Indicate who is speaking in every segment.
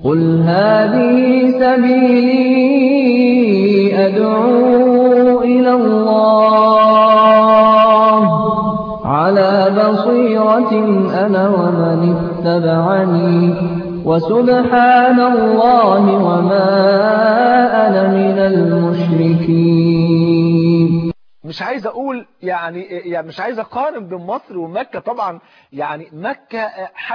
Speaker 1: قل هذه سبيلي أدعو إلى الله على بصيرة أنا ومن اتبعني وسبحان الله وما أنا من المشركين.
Speaker 2: مش عايز اقول يعني مش عايز اقارن بين مصر ومكة طبعا، يعني مكة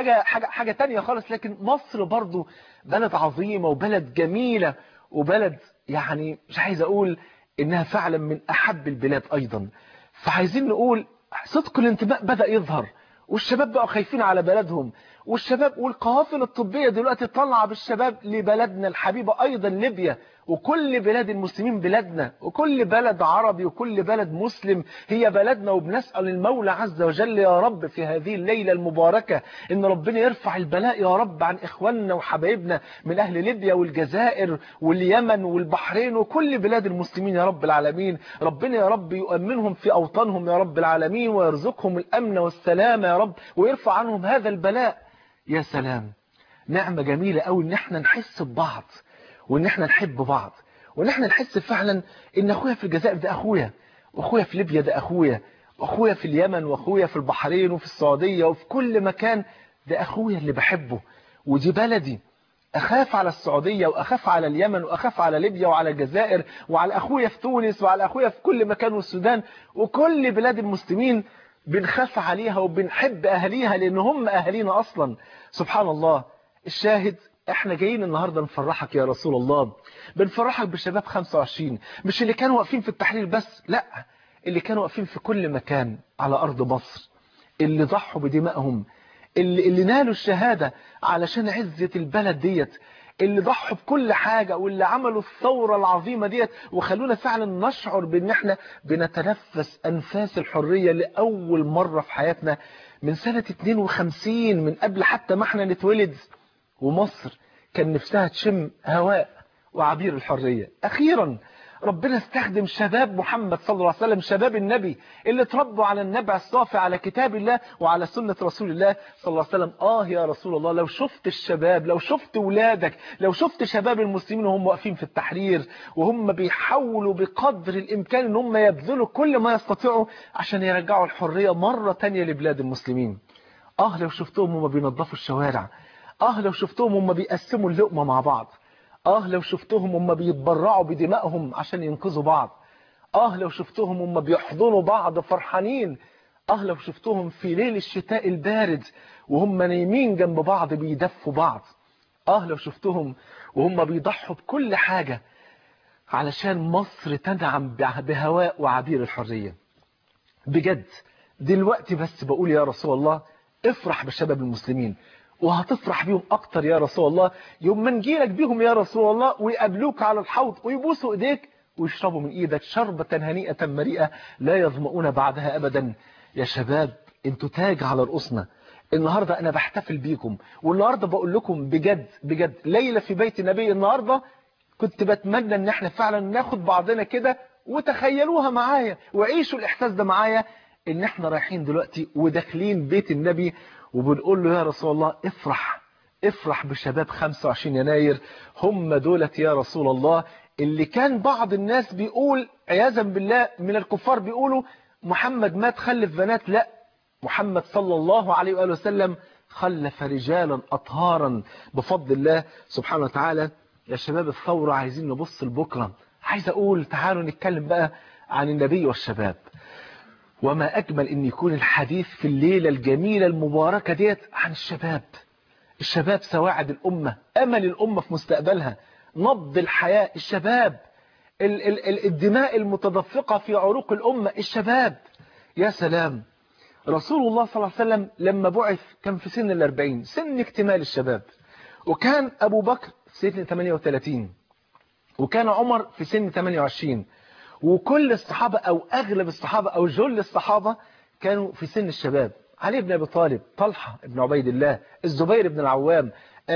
Speaker 2: حاجة تانية خالص، لكن مصر برضو بلد عظيمة وبلد جميلة وبلد يعني مش عايز اقول انها فعلا من احب البلاد ايضا. فعايزين نقول صدق الانتماء بدأ يظهر، والشباب بقوا خايفين على بلدهم، والشباب والقوافل الطبية دلوقتي طالعة بالشباب لبلدنا الحبيبة أيضا ليبيا، وكل بلاد المسلمين بلادنا، وكل بلد عربي وكل بلد مسلم هي بلدنا. وبنسأل المولى عز وجل يا رب في هذه الليلة المباركة إن ربنا يرفع البلاء يا رب عن إخواننا وحبايبنا من أهل ليبيا والجزائر واليمن والبحرين وكل بلاد المسلمين يا رب العالمين. ربنا يا رب يؤمنهم في أوطانهم يا رب العالمين، ويرزقهم الأمن والسلامة يا رب، ويرفع عنهم هذا البلاء. يا سلام، نعمة جميلة قوي ان احنا نحس ببعض، وان احنا نحب بعض، وان احنا نحس فعلا ان اخويا في الجزائر ده اخويا، واخويا في ليبيا ده اخويا، واخويا في اليمن، واخويا في البحرين وفي السعودية وفي كل مكان ده اخويا اللي بحبه، ودي بلدي. اخاف على السعودية واخاف على اليمن واخاف على ليبيا وعلى الجزائر وعلى اخويا في تونس وعلى اخويا في كل مكان، والسودان وكل بلاد المسلمين بنخاف عليها وبنحب أهليها لأن هم أهلينا أصلا. سبحان الله. الشاهد احنا جايين النهاردة نفرحك يا رسول الله، بنفرحك بشباب 25، مش اللي كانوا واقفين في التحرير بس، لا، اللي كانوا واقفين في كل مكان على أرض مصر، اللي ضحوا بدمائهم، اللي نالوا الشهادة علشان عزة البلد ديت، اللي ضحوا بكل حاجة، واللي عملوا الثورة العظيمة ديت وخلونا فعلا نشعر بان احنا بنتنفس انفاس الحرية لأول مرة في حياتنا من سنة 52، من قبل حتى ما احنا نتولد. ومصر كان نفسها تشم هواء وعبير الحرية. أخيرا ربنا استخدم شباب محمد صلى الله عليه وسلم، شباب النبي اللي تربوا على النبع الصافي، على كتاب الله وعلى سنة رسول الله صلى الله عليه وسلم. يا رسول الله، لو شفت الشباب، لو شفت ولادك، لو شفت شباب المسلمين وهم واقفين في التحرير وهم بيحاولوا بقدر الإمكان ان هم يبذلوا كل ما يستطيعوا عشان يرجعوا الحرية مرة تانية لبلاد المسلمين. لو شفتهم هم بينظفوا الشوارع، لو شفتهم هم بيقسموا اللقمة مع بعض، لو شفتهم هم بيتبرعوا بدمائهم عشان ينقذوا بعض، لو شفتهم هم بيحضنوا بعض فرحانين، لو شفتهم في ليل الشتاء البارد وهم نايمين جنب بعض بيدفوا بعض، لو شفتهم وهم بيضحوا بكل حاجة علشان مصر تنعم بهواء وعبير الحرية. بجد دلوقتي بس بقول يا رسول الله افرح بشباب المسلمين، وهتفرح بيهم اكتر يا رسول الله يوم ما نجيلك بيهم يا رسول الله ويقابلوك على الحوض ويبوسوا ايديك ويشربوا من ايدك شربة هنيئة مريئة لا يظمؤون بعدها ابدا. يا شباب انتوا تاج على رؤوسنا، النهاردة انا بحتفل بيكم، والنهاردة بقول لكم بجد بجد ليلة في بيت النبي. النهاردة كنت بتمنى ان احنا فعلا ناخد بعضنا كده وتخيلوها معايا وعيشوا الاحساس ده معايا، ان احنا رايحين دلوقتي وداخلين بيت النبي وبنقول له يا رسول الله افرح بشباب 25 يناير. هم دولت يا رسول الله اللي كان بعض الناس بيقول عياذا بالله من الكفار بيقولوا محمد مات خلف بنات، لا، محمد صلى الله عليه وآله وسلم خلف رجالا أطهارا بفضل الله سبحانه وتعالى. يا شباب الثورة عايزين نبص لبكرة، عايز أقول تعالوا نتكلم بقى عن النبي والشباب. وما أجمل أن يكون الحديث في الليلة الجميلة المباركة ديت عن الشباب. الشباب سواعد الأمة، أمل الأمة في مستقبلها، نبض الحياة، الشباب، الدماء المتدفقة في عروق الأمة، الشباب. يا سلام، رسول الله صلى الله عليه وسلم لما بعث كان في سن 40، سن اكتمال الشباب، وكان أبو بكر في سن 38، وكان عمر في سن 28، وكل الصحابة أو أغلب الصحابة أو جل الصحابة كانوا في سن الشباب. علي بن أبي طالب، طلحة بن عبيد الله، الزبير بن العوام،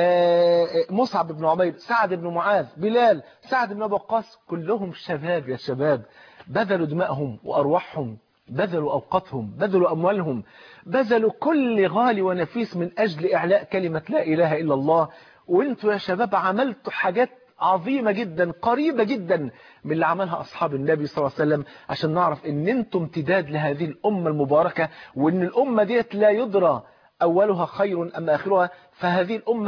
Speaker 2: مصعب بن عمير، سعد بن معاذ، بلال، سعد بن أبي وقاص، كلهم شباب. يا شباب بذلوا دماءهم وأرواحهم، بذلوا أوقاتهم، بذلوا أموالهم، بذلوا كل غالي ونفيس من أجل إعلاء كلمة لا إله إلا الله وانتوا يا شباب عملتوا حاجات عظيمة جدا قريبة جدا من اللي عملها أصحاب النبي صلى الله عليه وسلم، عشان نعرف ان انتم امتداد لهذه الأمة المباركة، وان الأمة ديت لا يدرى أولها خير أم آخرها، فهذه الأمة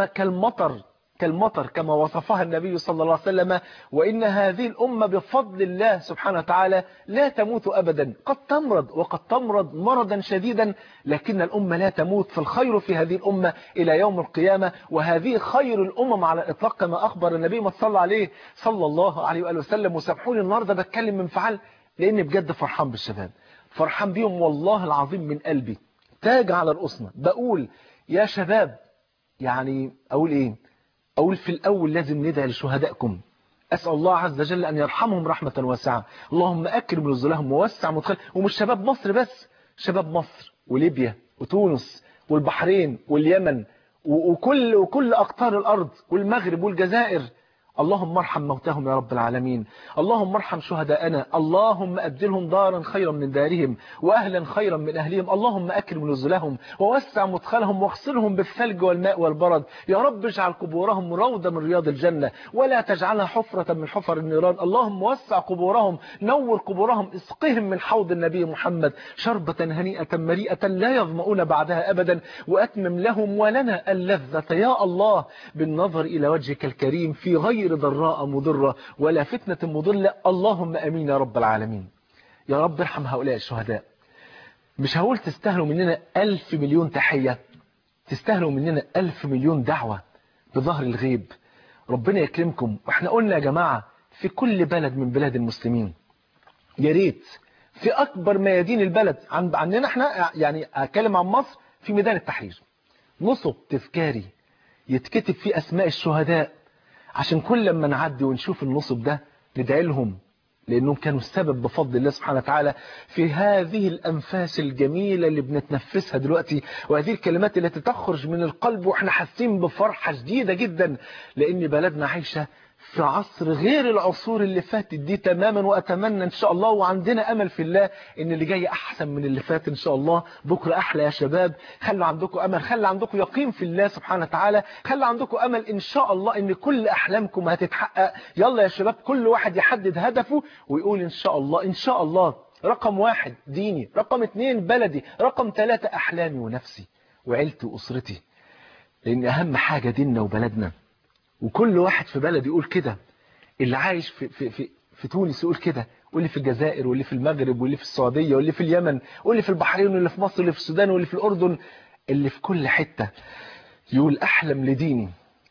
Speaker 2: كالمطر كما وصفها النبي صلى الله عليه وسلم، وإن هذه الأمة بفضل الله سبحانه وتعالى لا تموت أبدا، قد تمرض وقد تمرض مرضا شديدا، لكن الأمة لا تموت، فالخير في هذه الأمة إلى يوم القيامة، وهذه خير الأمم على الإطلاق كما أخبر النبي ما صلى عليه صلى الله عليه وآله وسلم. وسامحوني النهاردة بتكلم من فعل، لأني بجد فرحان بالشباب، فرحان بيهم والله العظيم من قلبي، تاج على رؤوسنا. بقول يا شباب، يعني أقول إيه؟ أقول في الأول لازم ندعي لشهدائكم، أسأل الله عز وجل أن يرحمهم رحمة واسعة، اللهم أكرم نزلهم ووسع مدخلهم. ومش شباب مصر بس، شباب مصر وليبيا وتونس والبحرين واليمن وكل أقطار الأرض والمغرب والجزائر، اللهم ارحم موتاهم يا رب العالمين، اللهم ارحم شهداءنا، اللهم أبدلهم دارا خيرا من دارهم وأهلا خيرا من أهلهم، اللهم أكرم نزلهم ووسع مدخلهم واغسلهم بالثلج والماء والبرد، يا رب اجعل قبورهم روضة من رياض الجنة ولا تجعلها حفرة من حفر النيران، اللهم وسع قبورهم، نور قبورهم، اسقهم من حوض النبي محمد شربة هنيئة مريئة لا يظمؤون بعدها أبدا، وأتمم لهم ولنا اللذة يا الله بالنظر إلى وجهك الكريم في غير ضراء مضرة ولا فتنة مضلة، اللهم أمين يا رب العالمين. يا رب ارحم هؤلاء الشهداء. مش هقول تستاهلوا مننا 1000 مليون تحية، تستاهلوا مننا 1000 مليون دعوة بظهر الغيب. ربنا يكرمكم. واحنا قلنا يا جماعة في كل بلد من بلاد المسلمين، يا ريت في أكبر ميادين البلد عننا احنا، يعني أتكلم عن مصر، في ميدان التحرير نصب تذكاري يتكتب فيه أسماء الشهداء، عشان كل لما نعدي ونشوف النصب ده ندعي لهم، لأنهم كانوا السبب بفضل الله سبحانه وتعالى في هذه الأنفاس الجميلة اللي بنتنفسها دلوقتي، وهذه الكلمات التي تخرج من القلب وإحنا حاسين بفرحة شديدة جدا، لأن بلدنا عايشة في عصر غير العصور اللي فاتت دي تماما. وأتمنى إن شاء الله وعندنا أمل في الله إن اللي جاي أحسن من اللي فات إن شاء الله، بكرة أحلى يا شباب. خلوا عندكم أمل، خلوا عندكم يقين في الله سبحانه وتعالى، خلوا عندكم أمل إن شاء الله إن كل أحلامكم هتتحقق. يلا يا شباب كل واحد يحدد هدفه ويقول إن شاء الله إن شاء الله. رقم 1 ديني، رقم 2 بلدي، رقم 3 أحلامي ونفسي وعيلتي وأسرتي، لأن أهم حاجة ديننا وبلدنا. وكل واحد في بلد يقول كده، اللي عايش في تونس يقول كده، واللي في الجزائر واللي في المغرب واللي في السعودية واللي في اليمن واللي في البحرين واللي في مصر واللي في السودان واللي في الأردن، اللي في كل حتة يقول أحلم لديني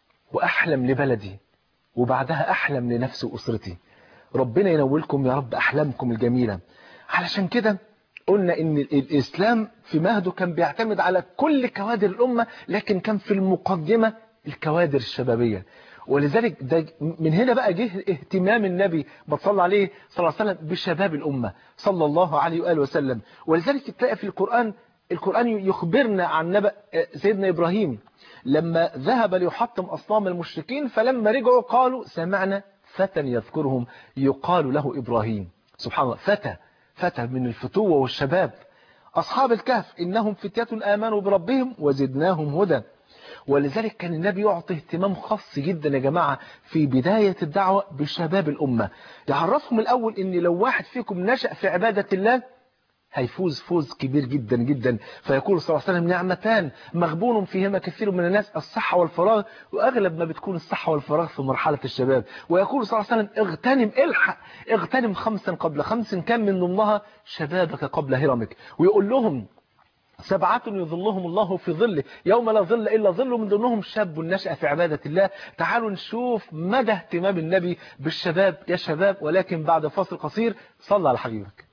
Speaker 2: وأحلم لبلدي وبعدها أحلم لنفسي وأسرتي. ربنا ينولكم يا رب أحلامكم الجميلة. علشان كده قلنا إن الإسلام في مهده كان بيعتمد على كل كوادر الأمة، لكن كان في المقدمة الكوادر الشبابية. ولذلك ده من هنا بقى جه اهتمام النبي صلى عليه صلى الله عليه وسلم بشباب الأمة صلى الله عليه وآله وسلم. ولذلك تلاقي في القرآن يخبرنا عن نبأ سيدنا إبراهيم لما ذهب ليحطم أصنام المشركين، فلما رجعوا قالوا سمعنا فتى يذكرهم يقال له إبراهيم. سبحان الله، فتى من الفتوة والشباب. أصحاب الكهف إنهم فتية آمنوا بربهم وزدناهم هدى. ولذلك كان النبي يعطي اهتمام خاص جدا يا جماعة في بداية الدعوة بشباب الأمة، يعرفهم الأول إن لو واحد فيكم نشأ في عبادة الله هيفوز فوز كبير جدا جدا. فيقول صلى الله عليه وسلم نعمتان مغبون فيهما كثير من الناس، الصحة والفراغ، وأغلب ما بتكون الصحة والفراغ في مرحلة الشباب. ويقول صلى الله عليه وسلم اغتنم، الحق اغتنم 5 قبل 5 كان من ضمنها شبابك قبل هرمك. ويقول لهم 7 يظلهم الله في ظله يوم لا ظل إلا ظله، من ضمنهم شاب نشأ في عبادة الله. تعالوا نشوف مدى اهتمام النبي بالشباب يا شباب، ولكن بعد فاصل قصير. صلى على حبيبك.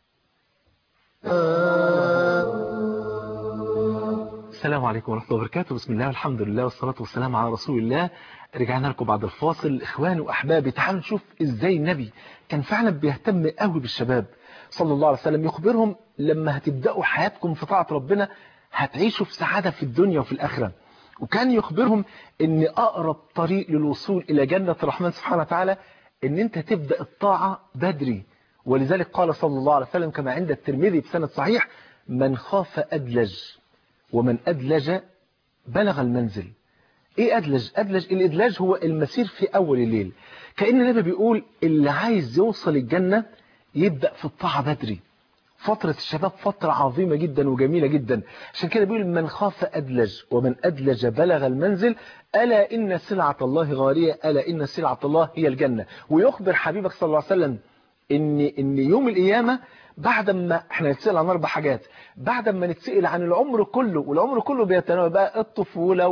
Speaker 2: السلام عليكم ورحمة الله وبركاته. بسم الله والحمد لله والصلاة والسلام على رسول الله. رجعنا لكم بعد الفاصل. إخواني وأحبابي، تعالوا نشوف إزاي النبي كان فعلا بيهتم قوي بالشباب صلى الله عليه وسلم. يخبرهم لما هتبدأوا حياتكم في طاعة ربنا هتعيشوا في سعادة في الدنيا وفي الآخرة. وكان يخبرهم ان أقرب طريق للوصول إلى جنة الرحمن سبحانه وتعالى ان انت تبدأ الطاعة بدري. ولذلك قال صلى الله عليه وسلم كما عند الترمذي بسند صحيح: من خاف أدلج ومن أدلج بلغ المنزل. ايه ادلج؟ الادلاج هو المسير في اول الليل. كأن النبي بيقول اللي عايز يوصل الجنة يبدأ في الطاعة بدري. فترة الشباب فترة عظيمة جدا وجميلة جدا. عشان كده بيقول من خاف أدلج ومن أدلج بلغ المنزل، ألا إن سلعة الله غالية، ألا إن سلعة الله هي الجنة. ويخبر حبيبك صلى الله عليه وسلم إن يوم القيامة بعد ما احنا نتسأل عن 4 حاجات، بعد ما نتسأل عن العمر كله، والعمر كله بيتناول بقى الطفولة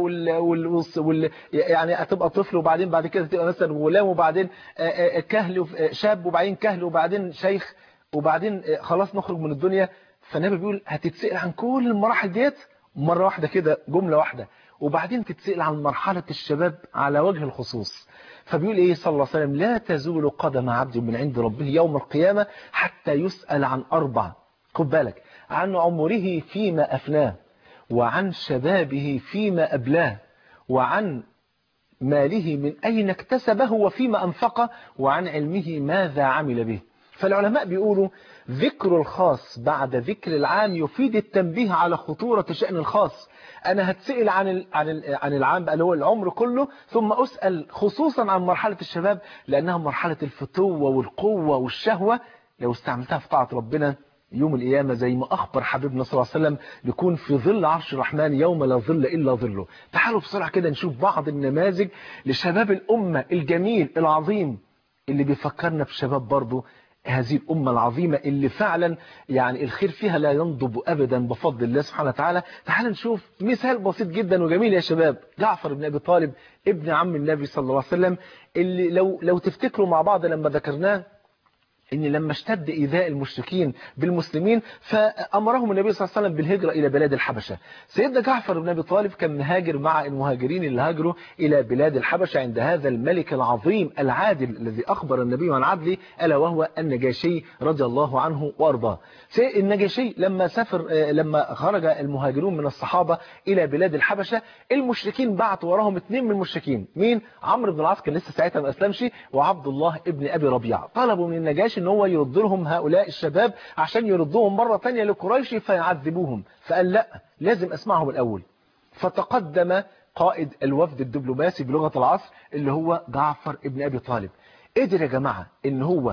Speaker 2: يعني هتبقى طفل، وبعدين بعد كده تبقى مثلا غلام، وبعدين كهل، شاب، وبعدين كهل، وبعدين شيخ، وبعدين خلاص نخرج من الدنيا. فالنبي بيقول هتتسأل عن كل المراحل ديت مرة واحدة كده، جملة واحدة، وبعدين تتسأل عن مرحلة الشباب على وجه الخصوص. فبيقول ايه صلى الله عليه وسلم؟ لا تزول قدم عبد من عند ربه يوم القيامة حتى يسأل عن 4. خد بالك، عن عمره فيما أفناه، وعن شبابه فيما أبلاه، وعن ماله من أين اكتسبه وفيما أنفقه، وعن علمه ماذا عمل به. فالعلماء بيقولوا ذكر الخاص بعد ذكر العام يفيد التنبيه على خطورة شأن الخاص. أنا هتسأل عن العام بقى اللي هو العمر كله، ثم أسأل خصوصا عن مرحلة الشباب، لأنها مرحلة الفتوة والقوة والشهوة. لو استعملتها في طاعة ربنا يوم القيامة زي ما أخبر حبيبنا صلى الله عليه وسلم يكون في ظل عرش الرحمن يوم لا ظل إلا ظله. تعالوا بسرعة كده نشوف بعض النماذج لشباب الأمة الجميل العظيم اللي بيفكرنا بشباب برضو هذه الأمة العظيمة اللي فعلا يعني الخير فيها لا ينضب أبدا بفضل الله سبحانه وتعالى. تعال نشوف مثال بسيط جدا وجميل يا شباب. جعفر بن أبي طالب ابن عم النبي صلى الله عليه وسلم، اللي لو تفتكروا مع بعض لما ذكرناه إن لما اشتد إيذاء المشركين بالمسلمين فأمرهم النبي صلى الله عليه وسلم بالهجرة إلى بلاد الحبشة. سيدنا جعفر بن أبي طالب كان مهاجر مع المهاجرين اللي هاجروا إلى بلاد الحبشة عند هذا الملك العظيم العادل الذي أخبر النبي عن عدله، ألا وهو النجاشي رضي الله عنه وأرضاه. النجاشي لما خرج المهاجرون من الصحابة إلى بلاد الحبشة، المشركين بعتوا وراهم 2 من المشركين. مين؟ عمرو بن العاص، كان لسه ساعتها ما أسلمش، وعبد الله ابن أبي ربيعة. طلبوا من النجاشي ان هو يرد لهم هؤلاء الشباب عشان يردوهم مرة تانية لقريش فيعذبوهم. فقال لا، لازم اسمعهم الاول. فتقدم قائد الوفد الدبلوماسي بلغة العصر اللي هو جعفر ابن ابي طالب. قدر يا جماعة ان هو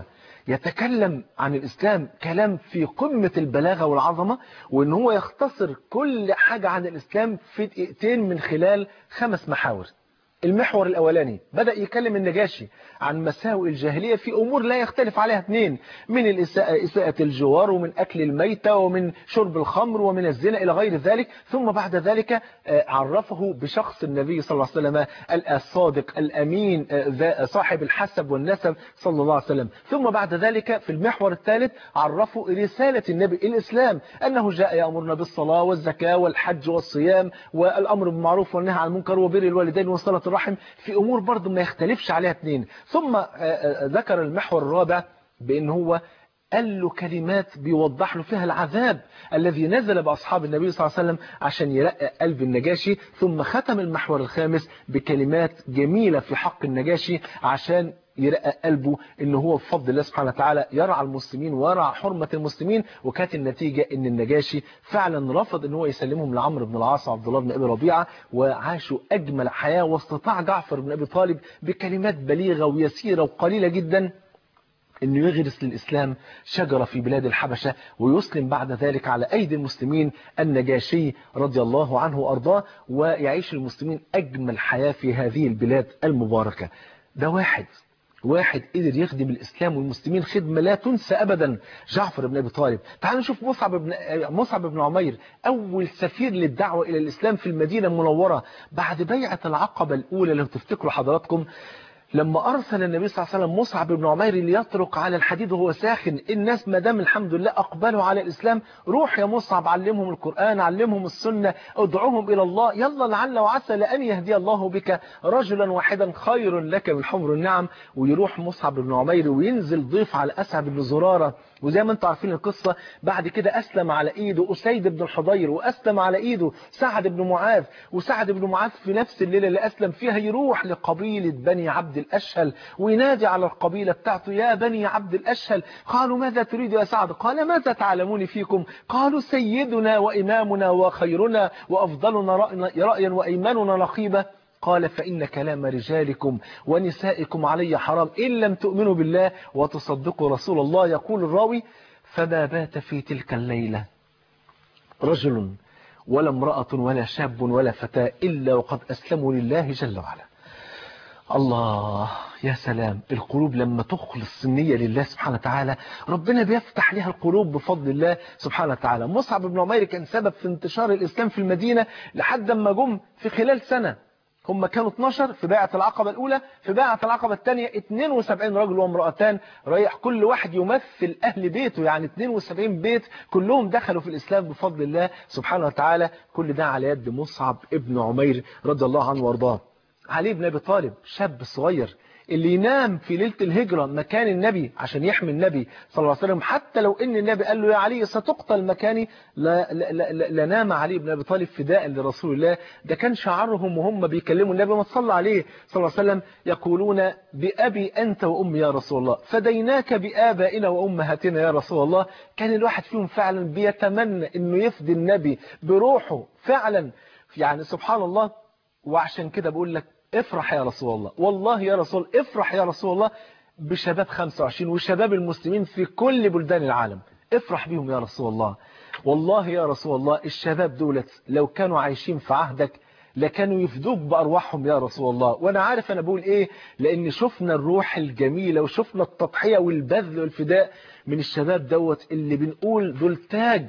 Speaker 2: يتكلم عن الاسلام كلام في قمة البلاغة والعظمة، وان هو يختصر كل حاجة عن الاسلام في دقيقتين من خلال 5 محاور. المحور الأولاني بدأ يكلم النجاشي عن مساوئ الجاهلية في أمور لا يختلف عليها 2، من إساءة الجوار، ومن أكل الميتة، ومن شرب الخمر، ومن الزنا إلى غير ذلك. ثم بعد ذلك عرفه بشخص النبي صلى الله عليه وسلم الصادق الأمين صاحب الحسب والنسب صلى الله عليه وسلم. ثم بعد ذلك في المحور الثالث عرفه رسالة النبي الإسلام، أنه جاء يأمرنا بالصلاة والزكاة والحج والصيام والأمر بالمعروف والنهي عن المنكر وبر الوالدين وصلة الرحم، في أمور برضه ما يختلفش عليها 2. ثم ذكر المحور الرابع بأن هو قال له كلمات بيوضح له فيها العذاب الذي نزل بأصحاب النبي صلى الله عليه وسلم عشان يرقق قلب النجاشي. ثم ختم المحور الخامس بكلمات جميلة في حق النجاشي عشان يرقق قلبه ان هو بفضل الله سبحانه وتعالى يرعى المسلمين ويرعى حرمة المسلمين. وكانت النتيجة ان النجاشي فعلا رفض ان هو يسلمهم لعمرو بن العاص وعبد الله بن ابي ربيعة، وعاشوا اجمل حياة. واستطاع جعفر بن ابي طالب بكلمات بليغة ويسيرة وقليلة جدا انه يغرس للإسلام شجرة في بلاد الحبشة، ويسلم بعد ذلك على أيدي المسلمين النجاشي رضي الله عنه وأرضاه، ويعيش المسلمين أجمل حياة في هذه البلاد المباركة. ده واحد قدر يخدم الإسلام والمسلمين خدمة لا تنسى أبدا، جعفر بن أبي طالب. تعالوا نشوف مصعب بن عمير، أول سفير للدعوة إلى الإسلام في المدينة المنورة بعد بيعة العقبة الأولى. لو تفتكروا حضراتكم لما أرسل النبي صلى الله عليه وسلم مصعب بن عمير ليطرق على الحديد وهو ساخن، الناس ما دام الحمد لله أقبلوا على الإسلام، روح يا مصعب علمهم القرآن، علمهم السنة، ادعوهم إلى الله، يلا لعل وعسى لأن يهدي الله بك رجلا واحدا خير لك من حمر النعم. ويروح مصعب بن عمير وينزل ضيف على أسعد بن زرارة. وزي ما انتم عارفين القصة، بعد كده أسلم على إيده أسيد بن الحضير، وأسلم على إيده سعد بن معاذ. وسعد بن معاذ في نفس الليلة اللي أسلم فيها يروح لقبيلة بني عبد الأشهل وينادي على القبيلة بتاعته: يا بني عبد الأشهل. قالوا: ماذا تريد يا سعد؟ قال: ماذا تعلمون فيكم؟ قالوا: سيدنا وإمامنا وخيرنا وأفضلنا رأيا وأيماننا نقيبة. قال فإن كلام رجالكم ونسائكم علي حرام إن لم تؤمنوا بالله وتصدقوا رسول الله. يقول الراوي فما بات في تلك الليلة رجل ولا امرأة ولا شاب ولا فتاة إلا وقد أسلموا لله جل وعلا. الله يا سلام، القلوب لما تخلص النية لله سبحانه وتعالى ربنا بيفتح لها القلوب بفضل الله سبحانه وتعالى. مصعب بن عمير كان سبب في انتشار الإسلام في المدينة لحد ما جم في خلال سنة هم كانوا 12 في بيعة العقبة الأولى، في بيعة العقبة الثانية 72 رجل وامرأتان، رايح كل واحد يمثل أهل بيته، يعني 72 بيت كلهم دخلوا في الإسلام بفضل الله سبحانه وتعالى. كل ده على يد مصعب ابن عمير رضي الله عنه وارضاه. علي بن أبي طالب شاب صغير اللي ينام في ليلة الهجرة مكان النبي عشان يحمي النبي صلى الله عليه وسلم، حتى لو ان النبي قال له يا علي ستقتل مكاني لنام علي بن أبي طالب فداء لرسول الله. ده كان شعارهم وهم بيكلموا النبي ما صلى عليه صلى الله عليه وسلم، يقولون بأبي أنت وأمي يا رسول الله، فديناك بآبائنا وأمهاتنا يا رسول الله. كان الواحد فيهم فعلا بيتمنى انه يفدي النبي بروحه فعلا، يعني سبحان الله. وعشان كده بقول لك افرح يا رسول الله، والله يا رسول افرح يا رسول الله بشباب 25 وشباب المسلمين في كل بلدان العالم، افرح بيهم يا رسول الله. والله يا رسول الله الشباب دولت لو كانوا عايشين في عهدك لكانوا يفدوك بأرواحهم يا رسول الله. وانا عارف انا بقول ايه، لان شفنا الروح الجميلة وشفنا التضحية والبذل والفداء من الشباب دوت اللي بنقول دول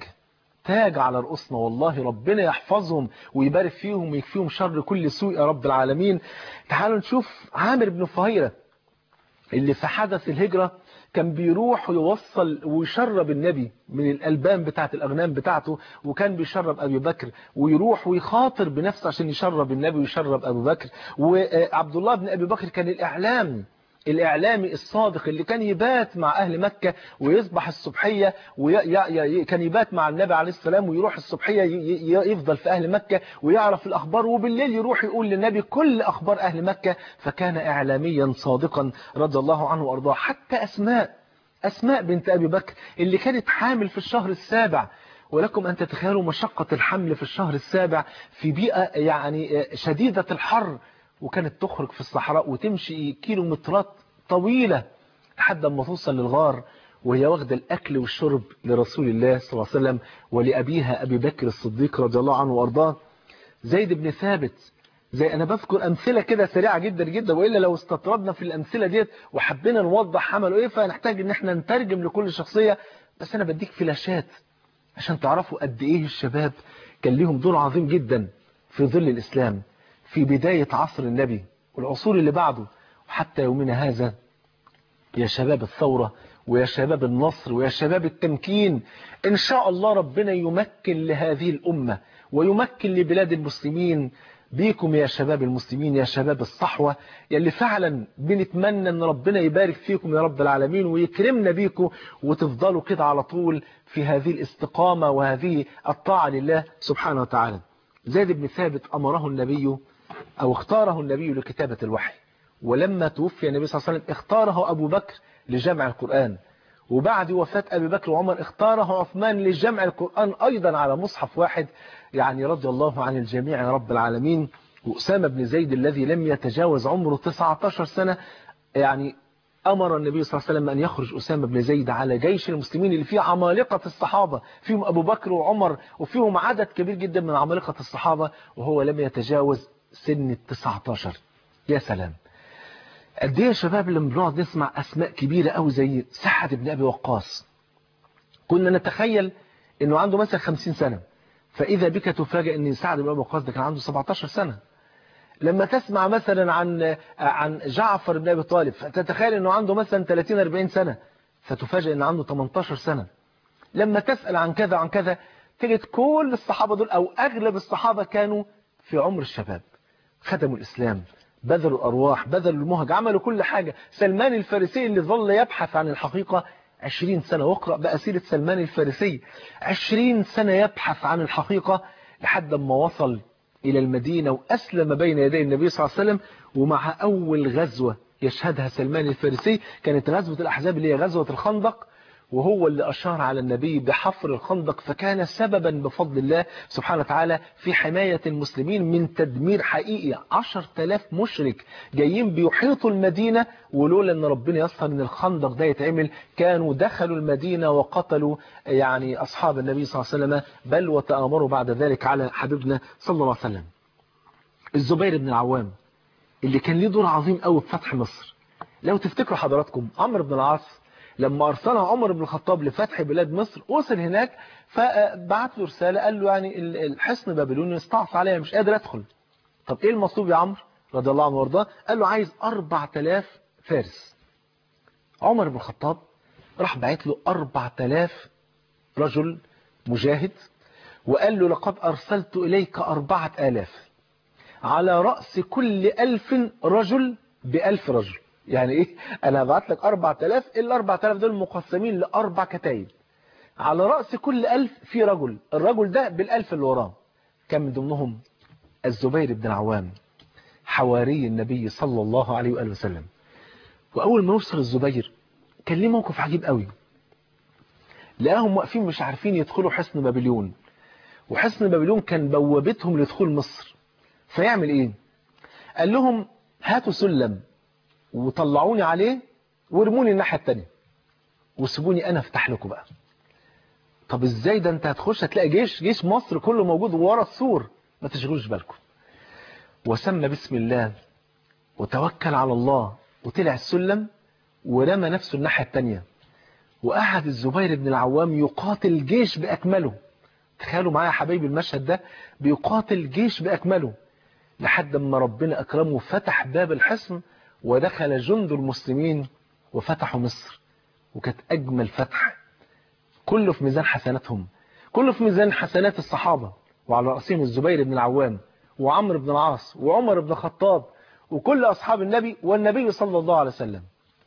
Speaker 2: تاج على رؤوسنا. والله ربنا يحفظهم ويبارك فيهم ويكفيهم شر كل سوء يا رب العالمين. تعالوا نشوف عامر بن فهيرة اللي في حدث الهجرة كان بيروح ويوصل ويشرب النبي من الألبان بتاعت الأغنام بتاعته، وكان بيشرب أبي بكر ويروح ويخاطر بنفسه عشان يشرب النبي ويشرب أبو بكر. وعبد الله بن أبي بكر كان الإعلامي الصادق اللي كان يبات مع أهل مكة ويصبح الصبحية كان يبات مع النبي عليه السلام ويروح الصبحية يفضل في أهل مكة ويعرف الأخبار، وبالليل يروح يقول للنبي كل أخبار أهل مكة. فكان إعلاميا صادقا رضي الله عنه وأرضاه. حتى أسماء بنت أبي بكر اللي كانت حامل في الشهر السابع، ولكم أن تتخيلوا مشقة الحمل في الشهر السابع في بيئة يعني شديدة الحر، وكانت تخرج في الصحراء وتمشي كيلومترات طويلة لحد ما توصل للغار وهي واخدة الأكل والشرب لرسول الله صلى الله عليه وسلم ولأبيها أبي بكر الصديق رضي الله عنه وأرضاه. زيد بن ثابت، زي أنا بذكر أمثلة كده سريعة جدا جدا، وإلا لو استطردنا في الأمثلة ديت وحبينا نوضح عملوا إيه فنحتاج إن احنا نترجم لكل شخصية، بس أنا بديك فلاشات عشان تعرفوا قد إيه الشباب كان ليهم دور عظيم جدا في ظل الإسلام في بداية عصر النبي والعصور اللي بعده وحتى يومنا هذا. يا شباب الثورة ويا شباب النصر ويا شباب التمكين، إن شاء الله ربنا يمكن لهذه الأمة ويمكن لبلاد المسلمين بيكم يا شباب المسلمين، يا شباب الصحوة يلي فعلا بنتمنى أن ربنا يبارك فيكم يا رب العالمين ويكرمنا بيكم وتفضلوا كده على طول في هذه الاستقامة وهذه الطاعة لله سبحانه وتعالى. زيد بن ثابت أمره النبي أو اختاره النبي لكتابة الوحي، ولما توفي النبي صلى الله عليه وسلم اختاره أبو بكر لجمع القرآن، وبعد وفاة أبي بكر وعمر اختاره عثمان لجمع القرآن أيضا على مصحف واحد، يعني رضي الله عن الجميع يا رب العالمين. وأسامة بن زيد الذي لم يتجاوز عمره 19 سنة، يعني أمر النبي صلى الله عليه وسلم أن يخرج أسامة بن زيد على جيش المسلمين اللي فيه عمالقة الصحابة، فيهم أبو بكر وعمر وفيهم عدد كبير جدا من عمالقة الصحابة، وهو لم يتجاوز سن 19. يا سلام قد ايه يا شباب لما بنقعد نسمع أسماء كبيرة قوي زي سعد بن أبي وقاص، كنا نتخيل إنه عنده مثلا 50 سنة، فإذا بك تفاجئ إن سعد بن أبي وقاص ده كان عنده 17 سنة. لما تسمع مثلا عن جعفر بن أبي طالب فتتخيل إنه عنده مثلا 30-40 سنة، فتفاجئ إنه عنده 18 سنة. لما تسأل عن كذا عن كذا تجد كل الصحابة دول أو أغلب الصحابة كانوا في عمر الشباب، خدموا الإسلام، بذلوا الأرواح، بذلوا المهج، عملوا كل حاجة. سلمان الفارسي اللي ظل يبحث عن الحقيقة 20 سنة، واقرأ بقى سيرة سلمان الفارسي 20 سنة يبحث عن الحقيقة لحد ما وصل إلى المدينة وأسلم بين يدي النبي صلى الله عليه وسلم. ومع أول غزوة يشهدها سلمان الفارسي كانت غزوة الأحزاب اللي هي غزوة الخندق، وهو اللي أشار على النبي بحفر الخندق، فكان سببا بفضل الله سبحانه وتعالى في حماية المسلمين من تدمير حقيقي. 10,000 مشرك جايين بيحيطوا المدينة، ولولا أن ربنا يسر أن الخندق ده يتعمل كانوا دخلوا المدينة وقتلوا يعني أصحاب النبي صلى الله عليه وسلم، بل وتآمروا بعد ذلك على حبيبنا صلى الله عليه وسلم. الزبير بن العوام اللي كان ليه دور عظيم قوي في فتح مصر. لو تفتكروا حضراتكم عمرو بن العاص لما أرسله عمر بن الخطاب لفتح بلاد مصر، وصل هناك فبعت له رسالة قال له يعني الحصن بابلون استعصى عليا مش قادر أدخل. طب إيه المطلوب يا عمرو رضي الله عنه وارضاه؟ قال له عايز 4000 فارس. عمر بن الخطاب راح بعت له 4000 رجل مجاهد، وقال له لقد أرسلت إليك 4000 على رأس كل 1000 رجل ب1000 رجل. يعني ايه؟ انا هبعت لك 4000، ال 4000 دول مقسمين ل4 كتايب، على رأس كل 1000 في رجل، الرجل ده بال1000 اللي وراه. كان من ضمنهم الزبير بن العوام حواري النبي صلى الله عليه وآله وسلم. وأول ما وصل الزبير كان ليه موقف عجيب قوي. لقاهم واقفين مش عارفين يدخلوا حصن بابليون، وحصن بابليون كان بوابتهم لدخول مصر. فيعمل ايه؟ قال لهم هاتوا سلم وطلعوني عليه وارموني الناحية التانية وسيبوني انا افتح لكم بقى. طب ازاي ده؟ انت هتخش هتلاقي جيش مصر كله موجود ورا السور، ما تشغلوش بالكم. وسمى بسم الله وتوكل على الله وطلع السلم ورمى نفسه الناحية التانية، وقعد الزبير بن العوام يقاتل جيش بأكمله. تخيلوا معايا يا حبايبي المشهد ده، بيقاتل جيش بأكمله لحد ما ربنا أكرمه وفتح باب الحصن ودخل جند المسلمين وفتحوا مصر. وكانت أجمل فتح، كله في ميزان حسناتهم، كله في ميزان حسنات الصحابة، وعلى رأسهم الزبير بن العوام وعمرو بن العاص وعمر بن الخطاب وكل أصحاب النبي والنبي صلى الله عليه وسلم.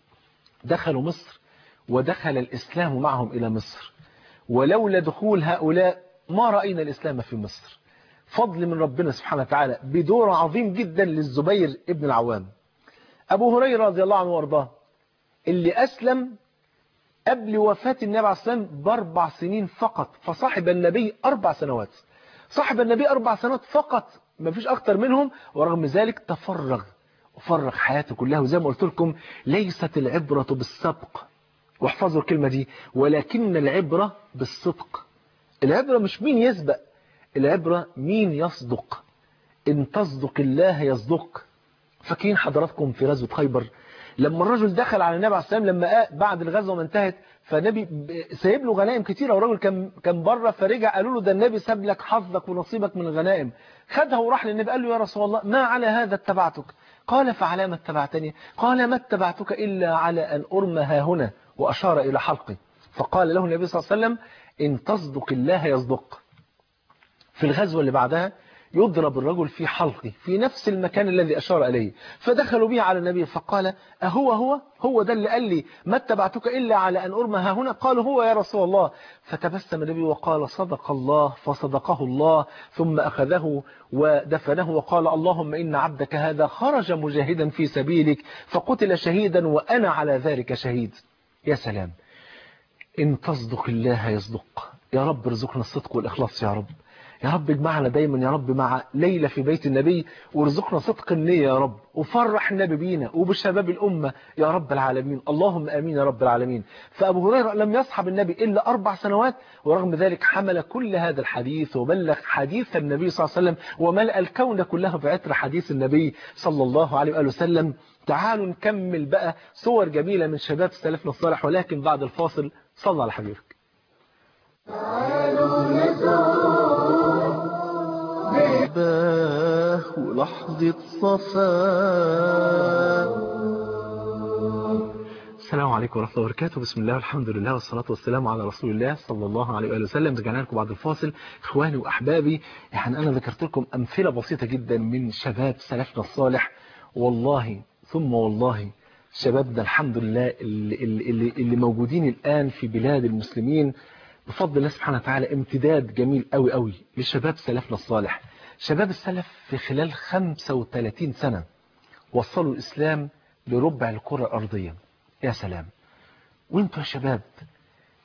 Speaker 2: دخلوا مصر ودخل الإسلام معهم إلى مصر، ولولا دخول هؤلاء ما رأينا الإسلام في مصر. فضل من ربنا سبحانه وتعالى بدور عظيم جدا للزبير ابن العوام. أبو هريرة رضي الله عنه وارضاه اللي أسلم قبل وفاة النبي عليه الصلاة والسلام ب4 سنين فقط، فصاحب النبي 4 سنوات، صاحب النبي 4 سنوات فقط، ما فيش أكتر منهم، ورغم ذلك تفرغ وفرغ حياته كلها. وزي ما قلت لكم ليست العبرة بالسبق، واحفظوا الكلمة دي، ولكن العبرة بالصدق. العبرة مش مين يسبق، العبرة مين يصدق. إن تصدق الله يصدق. فاكرين حضراتكم في غزوة خيبر لما الرجل دخل على النبي عليه الصلاة والسلام لما بعد الغزوة ما انتهت، فالنبي سايب له غنائم كتيرة، والراجل كان بره، فرجع قالوا له ده النبي ساب لك حظك ونصيبك من الغنائم. خدها وراح للنبي قال له يا رسول الله ما على هذا اتبعتك؟ قال فعلى ما اتبعتني؟ قال ما اتبعتك إلا على أن أرمى ها هنا، وأشار إلى حلقي. فقال له النبي صلى الله عليه وسلم إن تصدق الله يصدق. في الغزوة اللي بعدها يضرب الرجل في حلقه في نفس المكان الذي أشار إليه، فدخلوا به على النبي فقال هو ده اللي قال لي ما اتبعتك إلا على أن أرمى ها هنا؟ قالوا هو يا رسول الله. فتبسم النبي وقال صدق الله، فصدقه الله، ثم أخذه ودفنه وقال اللهم إن عبدك هذا خرج مجاهدا في سبيلك فقتل شهيدا وأنا على ذلك شهيد. يا سلام، إن تصدق الله يصدق. يا رب ارزقنا الصدق والإخلاص يا رب، يا رب اجمعنا دايما يا رب مع ليلة في بيت النبي، وارزقنا صدق النية يا رب، وفرح النبي بينا وبشباب الأمة يا رب العالمين، اللهم آمين يا رب العالمين. فأبو هريرة لم يصحب النبي إلا 4 سنوات، ورغم ذلك حمل كل هذا الحديث وبلغ حديث النبي صلى الله عليه وسلم، وملأ الكون كله بعطر حديث النبي صلى الله عليه وآله وسلم. تعالوا نكمل بقى صور جميلة من شباب سلفنا الصالح، ولكن بعد الفاصل. صلى على حبيبك.
Speaker 1: تعالوا نزور ولحظة صفاء.
Speaker 2: السلام عليكم ورحمة الله وبركاته. بسم الله والحمد لله والصلاة والسلام على رسول الله صلى الله عليه وآله وسلم. رجعنا لكم بعد الفاصل. إخواني وأحبابي، يعني أنا ذكرت لكم أمثلة بسيطة جدا من شباب سلفنا الصالح، والله ثم والله شبابنا الحمد لله اللي موجودين الآن في بلاد المسلمين بفضل الله سبحانه وتعالى امتداد جميل قوي قوي لشباب سلفنا الصالح. شباب السلف في خلال 35 سنة وصلوا الإسلام لربع الكرة الأرضية. يا سلام. وانتوا يا شباب